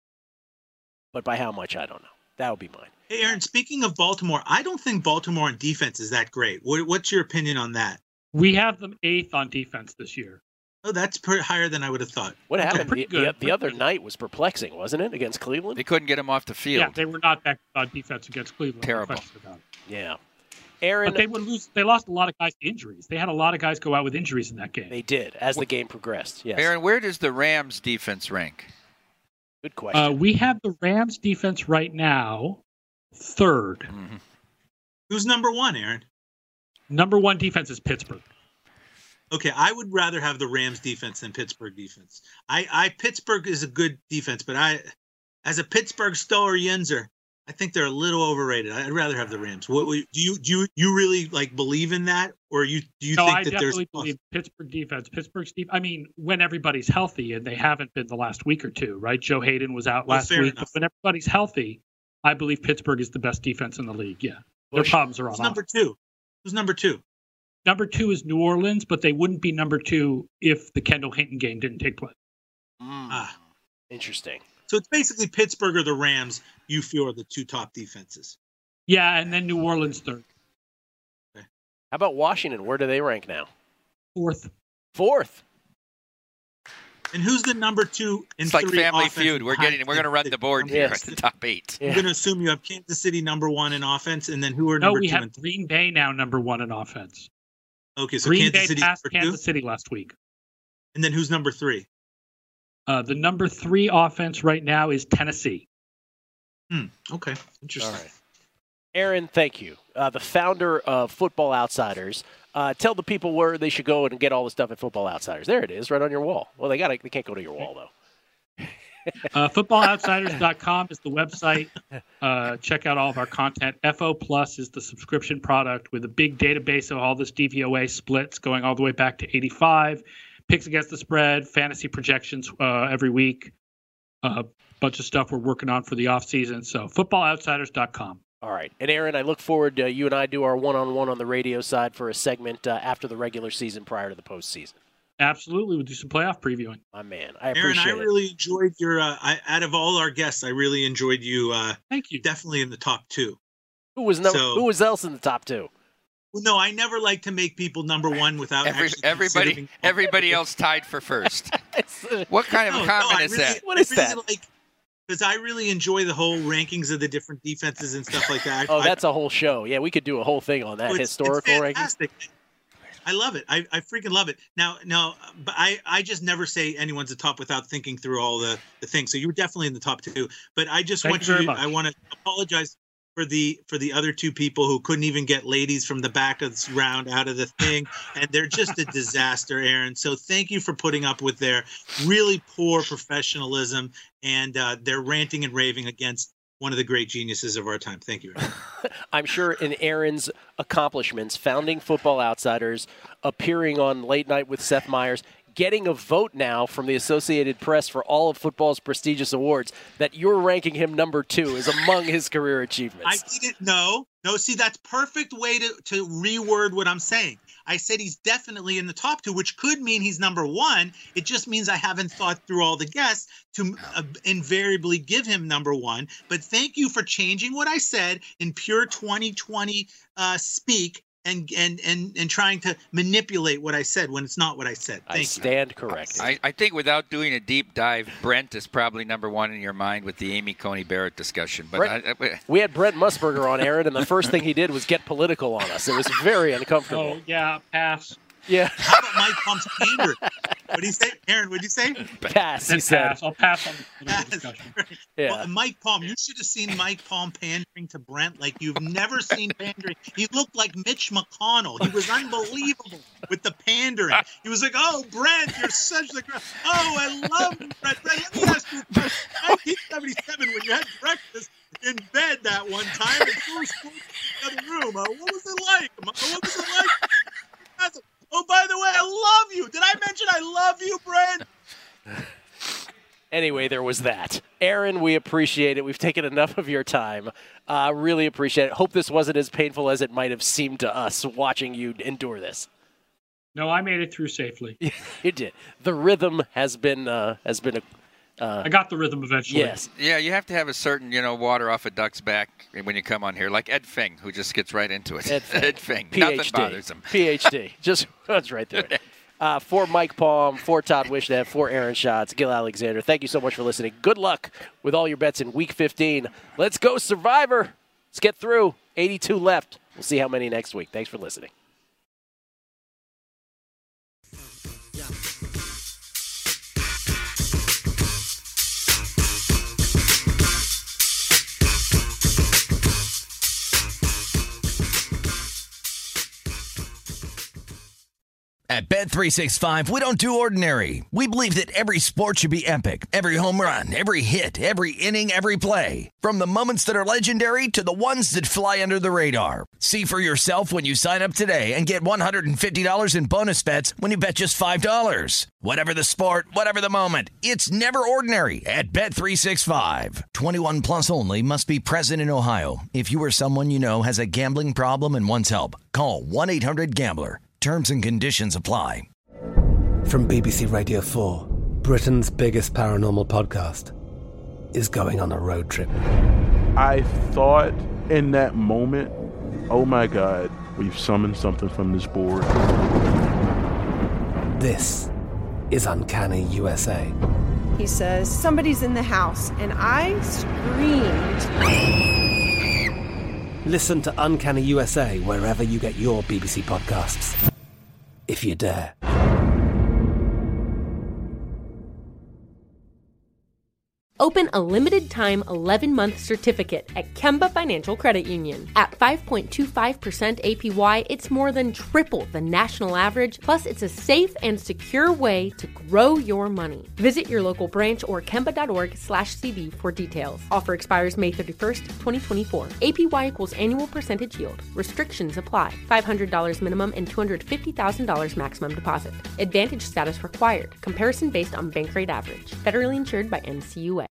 But by how much, I don't know. That would be mine. Hey, Aaron, speaking of Baltimore, I don't think Baltimore on defense is that great. What, what's your opinion on that? We have them eighth on defense this year. Oh, that's pretty higher than I would have thought. What They're happened pretty the, good. the, the other night was perplexing, wasn't it, against Cleveland? They couldn't get him off the field. Yeah, they were not that good on defense against Cleveland. no Terrible. question about it. Yeah. Aaron, But they would lose. They lost a lot of guys to injuries. They had a lot of guys go out with injuries in that game. they did, as the game progressed. Yes. Aaron, where does the Rams defense rank? Good question. Uh, we have the Rams defense right now third. Mm-hmm. Who's number one, Aaron? Number one defense is Pittsburgh. Okay, I would rather have the Rams defense than Pittsburgh defense. I, I Pittsburgh is a good defense, but I, as a Pittsburgh Steelers Yenzer, I think they're a little overrated. I'd rather have the Rams. What do you do? You you really like believe in that, or you do you no, think I that definitely there's believe Pittsburgh defense. Pittsburgh's defense. I mean, when everybody's healthy, and they haven't been the last week or two, right? Joe Hayden was out Well, last fair week, enough. but when everybody's healthy, I believe Pittsburgh is the best defense in the league. Yeah, their Who's problems are on number offense. two? Who's number two? Number two is New Orleans, but they wouldn't be number two if the Kendall Hinton game didn't take place. Mm. Ah, interesting. So it's basically Pittsburgh or the Rams. You feel are the two top defenses. Yeah, and then New Orleans third. How about Washington? Where do they rank now? Fourth. Fourth. And who's the number two and It's like three Family offense Feud. We're getting. We're going to run the board here at the top eight. I'm going to assume you have Kansas City number one in offense, and then who are No, number we two have and three? Green Bay now number one in offense. Okay, so Green Kansas Bay City passed number Kansas two, City last week. and then who's number three? Uh, the number three offense right now is Tennessee. Hmm. Okay, interesting. All right. Aaron, thank you. Uh, the founder of Football Outsiders. Uh, tell the people where they should go and get all the stuff at Football Outsiders. There it is, right on your wall. Well, they got they can't go to your wall though. Uh, football outsiders dot com is the website. Uh, check out all of our content. F O Plus is the subscription product with a big database of all this D V O A splits going all the way back to eighty-five. Picks against the spread, fantasy projections uh, every week. A uh, bunch of stuff we're working on for the offseason. So football outsiders dot com. All right. And Aaron, I look forward to you and I do our one-on-one on the radio side for a segment uh, after the regular season prior to the postseason. Absolutely. We'll do some playoff previewing. My man. I Aaron, appreciate I it. really enjoyed your. Uh, I, out of all our guests, I really enjoyed you. Uh, Thank you. Definitely in the top two. Who was number, So- who was else in the top two? Well, no, I never like to make people number one without Every, actually everybody, considering- everybody else tied for first. What kind of No, a no, comment I is really- that? What I is really that? Like, because I really enjoy the whole rankings of the different defenses and stuff like that. Oh, I- that's a whole show. Yeah, we could do a whole thing on that. Well, it's- Historical it's rankings. fantastic. I love it. I, I freaking love it. Now, now, but I, I just never say anyone's a top without thinking through all the, the things. So you were definitely in the top two. But I just Thank want you you. very much. I want to apologize for the for the other two people who couldn't even get ladies from the back of this round out of the thing, and they're just a disaster, Aaron. So thank you for putting up with their really poor professionalism and uh, their ranting and raving against one of the great geniuses of our time. Thank you, Aaron. I'm sure in Aaron's accomplishments, founding Football Outsiders, appearing on Late Night with Seth Meyers, getting a vote now from the Associated Press for all of football's prestigious awards, that you're ranking him number two is among his career I achievements. didn't know. No, see, that's perfect way to, to reword what I'm saying. I said he's definitely in the top two, which could mean he's number one. It just means I haven't thought through all the guests to uh, invariably give him number one. But thank you for changing what I said in pure twenty twenty uh, speak and, and and and trying to manipulate what I said when it's not what I said. Thank I you. stand corrected. I, I think without doing a deep dive, Brent is probably number one in your mind with the Amy Coney Barrett discussion. But Brent- I, I, We had Brent Musburger on, Aaron, and the first thing he did was get political on us. It was very uncomfortable. Oh, yeah, pass. Yeah, How about Mike Pump's pander? What do you say, Aaron? What do you say? pass, he Then said. pass. I'll pass on the Pass. political discussion. Yeah. Well, Mike Palm, you should have seen Mike Palm pandering to Brent like you've never seen pandering. He looked like Mitch McConnell. He was unbelievable with the pandering. He was like, "Oh, Brent, you're such the gr- oh, I love you, Brent. Brent, let me ask you a question. nineteen seventy-seven, when you had breakfast in bed that one time, and you were smoking in the other room, uh, what was it like? What was it like? Oh, by the way, I love you. Did I mention I love you, Brent?" Anyway, there was that. Aaron, we appreciate it. We've taken enough of your time. Uh, really appreciate it. Hope this wasn't as painful as it might have seemed to us watching you endure this. No, I made it through safely. You did. The rhythm has been uh, has been a. Uh, I got the rhythm eventually. yes. yeah, you have to have a certain, you know, water off a duck's back when you come on here, like Ed Fing, who just gets right into it. Ed Fing. Ed Fing. P Nothing H D. bothers him. P H D. Just runs right through it. Uh, for Mike Palm, for Todd Wishnev, for Aaron Schatz, Gil Alexander, thank you so much for listening. Good luck with all your bets in Week fifteen. Let's go, Survivor. Let's get through. eighty-two left. We'll see how many next week. Thanks for listening. At Bet three sixty-five, we don't do ordinary. We believe that every sport should be epic. Every home run, every hit, every inning, every play. From the moments that are legendary to the ones that fly under the radar. See for yourself when you sign up today and get one hundred fifty dollars in bonus bets when you bet just five dollars. Whatever the sport, whatever the moment, it's never ordinary at Bet three sixty-five. twenty-one plus only. Must be present in Ohio. If you or someone you know has a gambling problem and wants help, call one eight hundred gambler. Terms and conditions apply. From B B C Radio four, Britain's biggest paranormal podcast is going on a road trip. I thought in that moment, oh my God, we've summoned something from this board. This is Uncanny U S A. He says, somebody's in the house, and I screamed. Listen to Uncanny U S A wherever you get your B B C podcasts, if you dare. Open a limited-time eleven-month certificate at Kemba Financial Credit Union. At five point two five percent A P Y, it's more than triple the national average, plus it's a safe and secure way to grow your money. Visit your local branch or kemba.org slash CD for details. Offer expires May thirty-first, twenty twenty-four. A P Y equals annual percentage yield. Restrictions apply. five hundred dollars minimum and two hundred fifty thousand dollars maximum deposit. Advantage status required. Comparison based on bank rate average. Federally insured by N C U A.